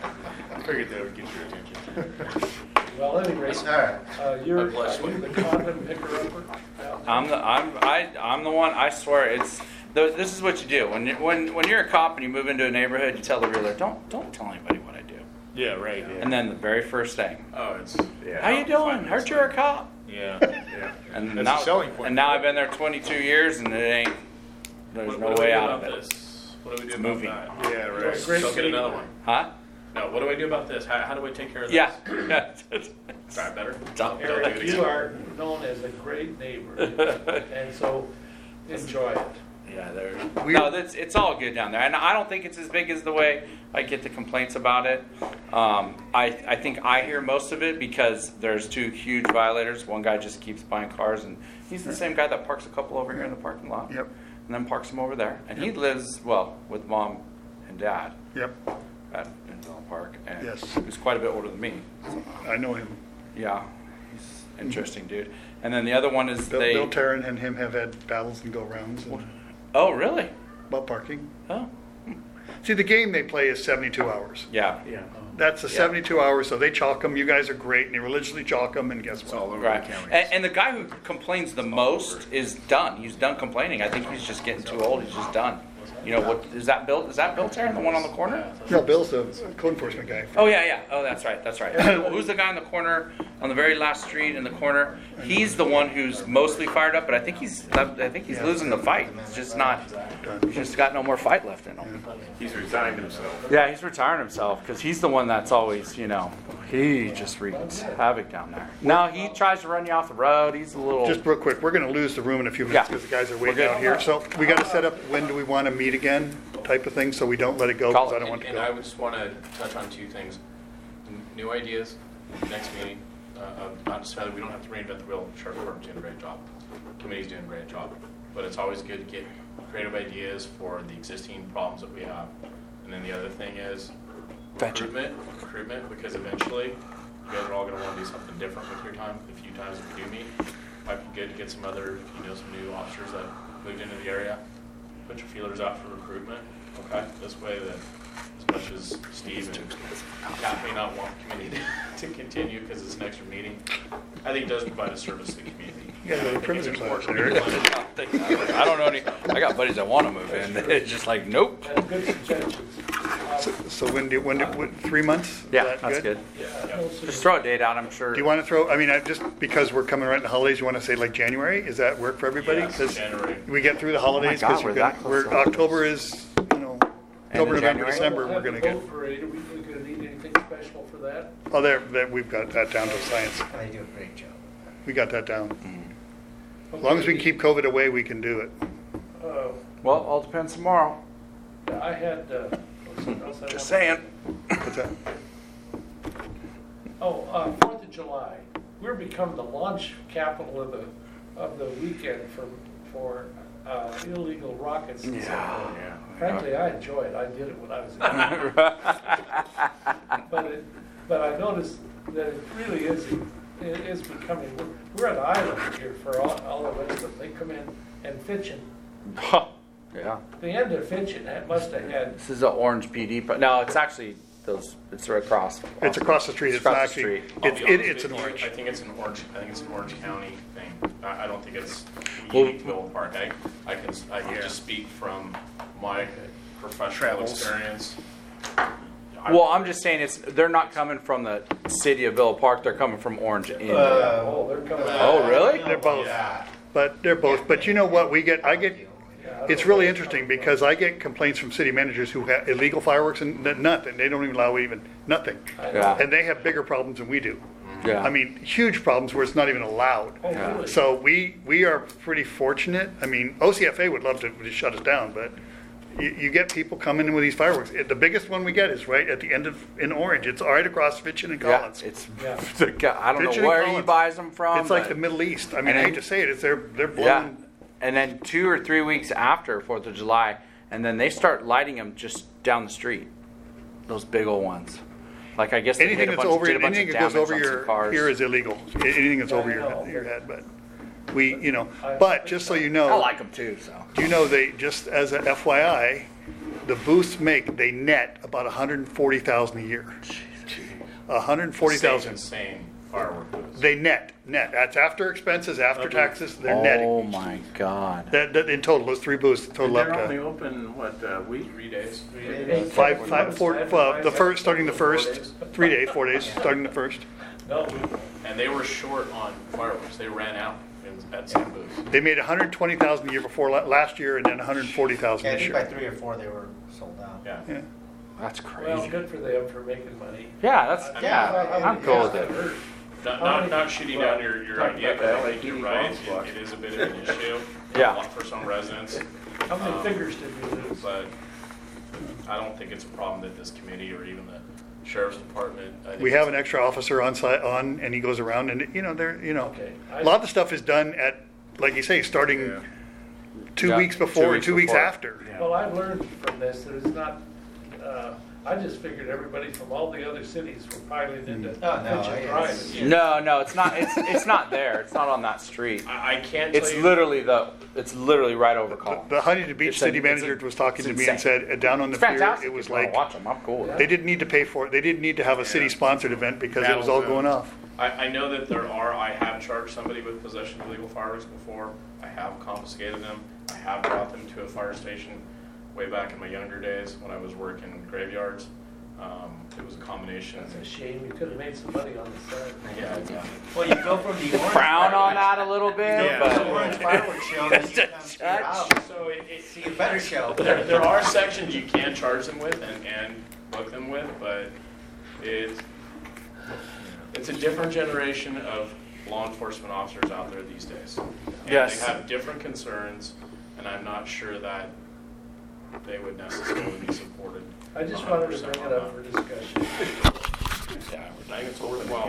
I figured that would get your attention. Well, anyway, All right. uh, you're, God bless are you the condom picker-upper? down there? I'm the I'm I I'm the one. I swear it's. The, this is what you do when you, when when you're a cop and you move into a neighborhood. You tell the realtor, don't don't tell anybody what I do. Yeah, right. And then the very first thing, Oh, it's. Yeah. how you doing? Heard you're a cop. Yeah. Yeah. And That's now, a selling point. and now I've been there twenty-two years, and it ain't. There's What, no what do we way do out of about it. this? What do we do It's about moving. that? Yeah, Well, right. great So get meeting. another one. Huh? No, what do I do about this? How, how do I take care of this? Yeah. Yeah. Sorry, better? Don't- Don't do Eric, it you again. are known as a great neighbor, and so enjoy it. Yeah, there. We- No, that's it's all good down there, and I don't think it's as big as the way I get the complaints about it. Um, I I think I hear most of it because there's two huge violators. One guy just keeps buying cars, and he's the same guy that parks a couple over here in the parking lot. Yep. And then parks them over there, and he lives well with mom and dad Yep, at in Villa Park, and Yes. he's quite a bit older than me. So, I know him. yeah, he's an interesting dude. And then the other one is Bill, they. Bill Tarrant and him have had battles and go-rounds and- Oh, really? about parking. Oh, See, the game they play is seventy-two hours. yeah. Yeah. That's the Yeah. seventy-two hours, so they chalk them. You guys are great, and they religiously chalk them, and guess It's what? all over Right. the county. And, and the guy who complains the most is done. He's done complaining. I think he's just getting too old. He's just done. You know what? Is that Bill? Is that Bill Tarrant, the one on the corner? No, Bill's the code enforcement guy. Oh yeah, yeah. Oh, that's right. That's right. Who's the guy on the corner, on the very last street in the corner? He's the one who's mostly fired up, but I think he's. I think he's losing the fight. He's just not. He's just got no more fight left in him. He's resigned himself. Yeah, he's retiring himself because he's the one that's always, you know, he just wreaks havoc down there. Now he tries to run you off the road. He's a little. Just real quick, we're gonna lose the room in a few minutes Yeah. because the guys are We're waiting good. out here. So we gotta set up, when do we wanna meet again, type of thing, so we don't let it go, Call because I it. don't want And, to and I go. would just want to touch on two things. N- New ideas, next meeting, uh, of not necessarily, we don't have to reinvent the wheel. Sheriff Department's doing a great job. Committee's doing a great job. But it's always good to get creative ideas for the existing problems that we have. And then the other thing is Fetch it. recruitment, recruitment, because eventually you guys are all going to want to do something different with your time. The few times that we do meet, might be good to get some other, you know, some new officers that moved into the area. Put your feelers out for recruitment, okay? This way that as much as Steve and Pat may not want the committee to, to continue because it's an extra meeting, I think it does provide a service to the community. You guys have a I think it's primitive class, important. Eric. I don't know any. I got buddies that want to move in. It's just like nope. And good suggestions. So, Um, so when do, when, do- what, three months? Is Yeah, that that's good. yeah, no Just sooner- throw a date out. I'm sure. Do you want to throw, I mean, I just because we're coming right in the holidays, you want to say like January? Does that work for everybody? Yes, 'Cause January. we get through the holidays God, because we're we're gonna, that close we're, to holidays. October is, you know, October, November, January? December, We'll we're have gonna the get. boat parade. Are we we gonna need anything special for that? Oh, there, there, we've got that down to science. They do a great job. We got that down. As long as we can keep COVID away, we can do it. Uh, Well, all depends tomorrow. I had, uh, what's something else I wanted- Just saying. What's that? Oh, uh, Fourth of July, we're becoming the launch capital of the, of the weekend for, for, uh, illegal rockets and so forth. Yeah. Frankly, I enjoy it, I did it when I was a kid. But it, but I noticed that it really is, it is becoming, we're, we're an island here for all, all of us, but they come in and Fitchin, Yeah. the end of Fitchin had, must have had, This is the Orange P D. But no, it's actually those. It's right across. It's across the street. It's not across the actually, street. I'll it's, be it, honest it's an with you, orange. I think it's an orange. I think it's an Orange County thing. I, I don't think it's Well- unique to Villa Park. I, I can I can Yeah. just speak from my professional Travels. experience. I- Well, I'm just saying it's. They're not coming from the city of Villa Park. They're coming from Orange. In. Uh, oh, they're coming out. Oh, really? They're both. Yeah. But they're both, but you know what, we get, I get, Yeah, I don't it's know really where they're interesting coming because I get complaints from city managers who have illegal fireworks and n- nothing, they don't even allow even, nothing. from. I know. Yeah. And they have bigger problems than we do. Yeah. I mean, huge problems where it's not even allowed. Oh, Yeah. really? So we, we are pretty fortunate. I mean, O C F A would love to just shut us down, but you, you get people coming in with these fireworks. It- The biggest one we get is right at the end of, in Orange. It's right across Fitchin and Yeah. Collins. It's. Yeah. The guy, I don't Fitchin and know where he Collins. buys them from. It's like but- the Middle East. I mean, And I then- hate to say it, it's, they're, they're Yeah. blowing. And then two or three weeks after Fourth of July, and then they start lighting them just down the street. Those big old ones. Like I guess they Anything hit a that's bunch, over, did a bunch anything of that goes damage over on some your, cars. here is illegal. Anything that's Yeah, over I your, know. your head, but we, you know, I- but just so you I know, like them too. So. do you know they, just as a F Y I, the booths make, they net about one hundred forty thousand a year. one hundred forty thousand. Insane firework booths. They net, net. That's after expenses, after Okay. taxes, they're Oh netting. my God. That, that in total, those three booths total up They're only to open, what, a week? Three days. five, five, four, uh, the first, starting the first, three days, four days, starting the first. No, And they were short on fireworks. They ran out in, at some booths. They made one hundred twenty thousand the year before, la- last year, and then one hundred forty thousand Yeah, I this think by year. three or four, they were sold out. Yeah. Yeah. That's well, crazy. good for them for making money. Yeah, that's Yeah, yeah. I- I'm cool with Yeah, it. hurt. Not, not, not shooting down your, your Talking idea, about but I the think you're L E D right. bulbs. It, it is a bit of an issue. Yeah. A lot for some residents. How many Um, fingers did we lose? But I don't think it's a problem that this committee or even the sheriff's department. I think We have an it's- extra officer on site, on, and he goes around, and, you know, they're, you know, Okay. a lot of the stuff is done at, like you say, starting Yeah. two Yeah, weeks two before and weeks two weeks before. after. Well, I've learned from this that it's not, uh, I just figured everybody from all the other cities were piling into Oh, no, Fitchin it's- Drive. No, no, it's not. It's it's not there. It's not on that street. I, I can't tell It's you. literally the. It's literally right over The- Collins. The Huntington Beach It's a- city it's a- manager was talking to it's me and insane. said, uh, down on the It's pier, fantastic. it was If you wanna like, watch them. I'm cool with they it. didn't need to pay for it, they didn't need to have a city sponsored event because it was all going off. I, I know that there are, I have charged somebody with possession of illegal fireworks before. I have confiscated them. I have brought them to a fire station way back in my younger days when I was working graveyards. Um, it was a combination. That's a shame, you could have made some money on the side. Yeah, exactly. Well, you go from the orange. Frown on fireworks- that a little bit, Yeah. The but orange fireworks show, then you come to your house, So it, it, see a better show. there, there are sections you can charge them with and, and book them with, but it's, it's a different generation of law enforcement officers out there these days. And Yes. they have different concerns, and I'm not sure that they would necessarily be supported. I just one hundred wanted to percent bring it on up that. for discussion. Yeah, I think it's worthwhile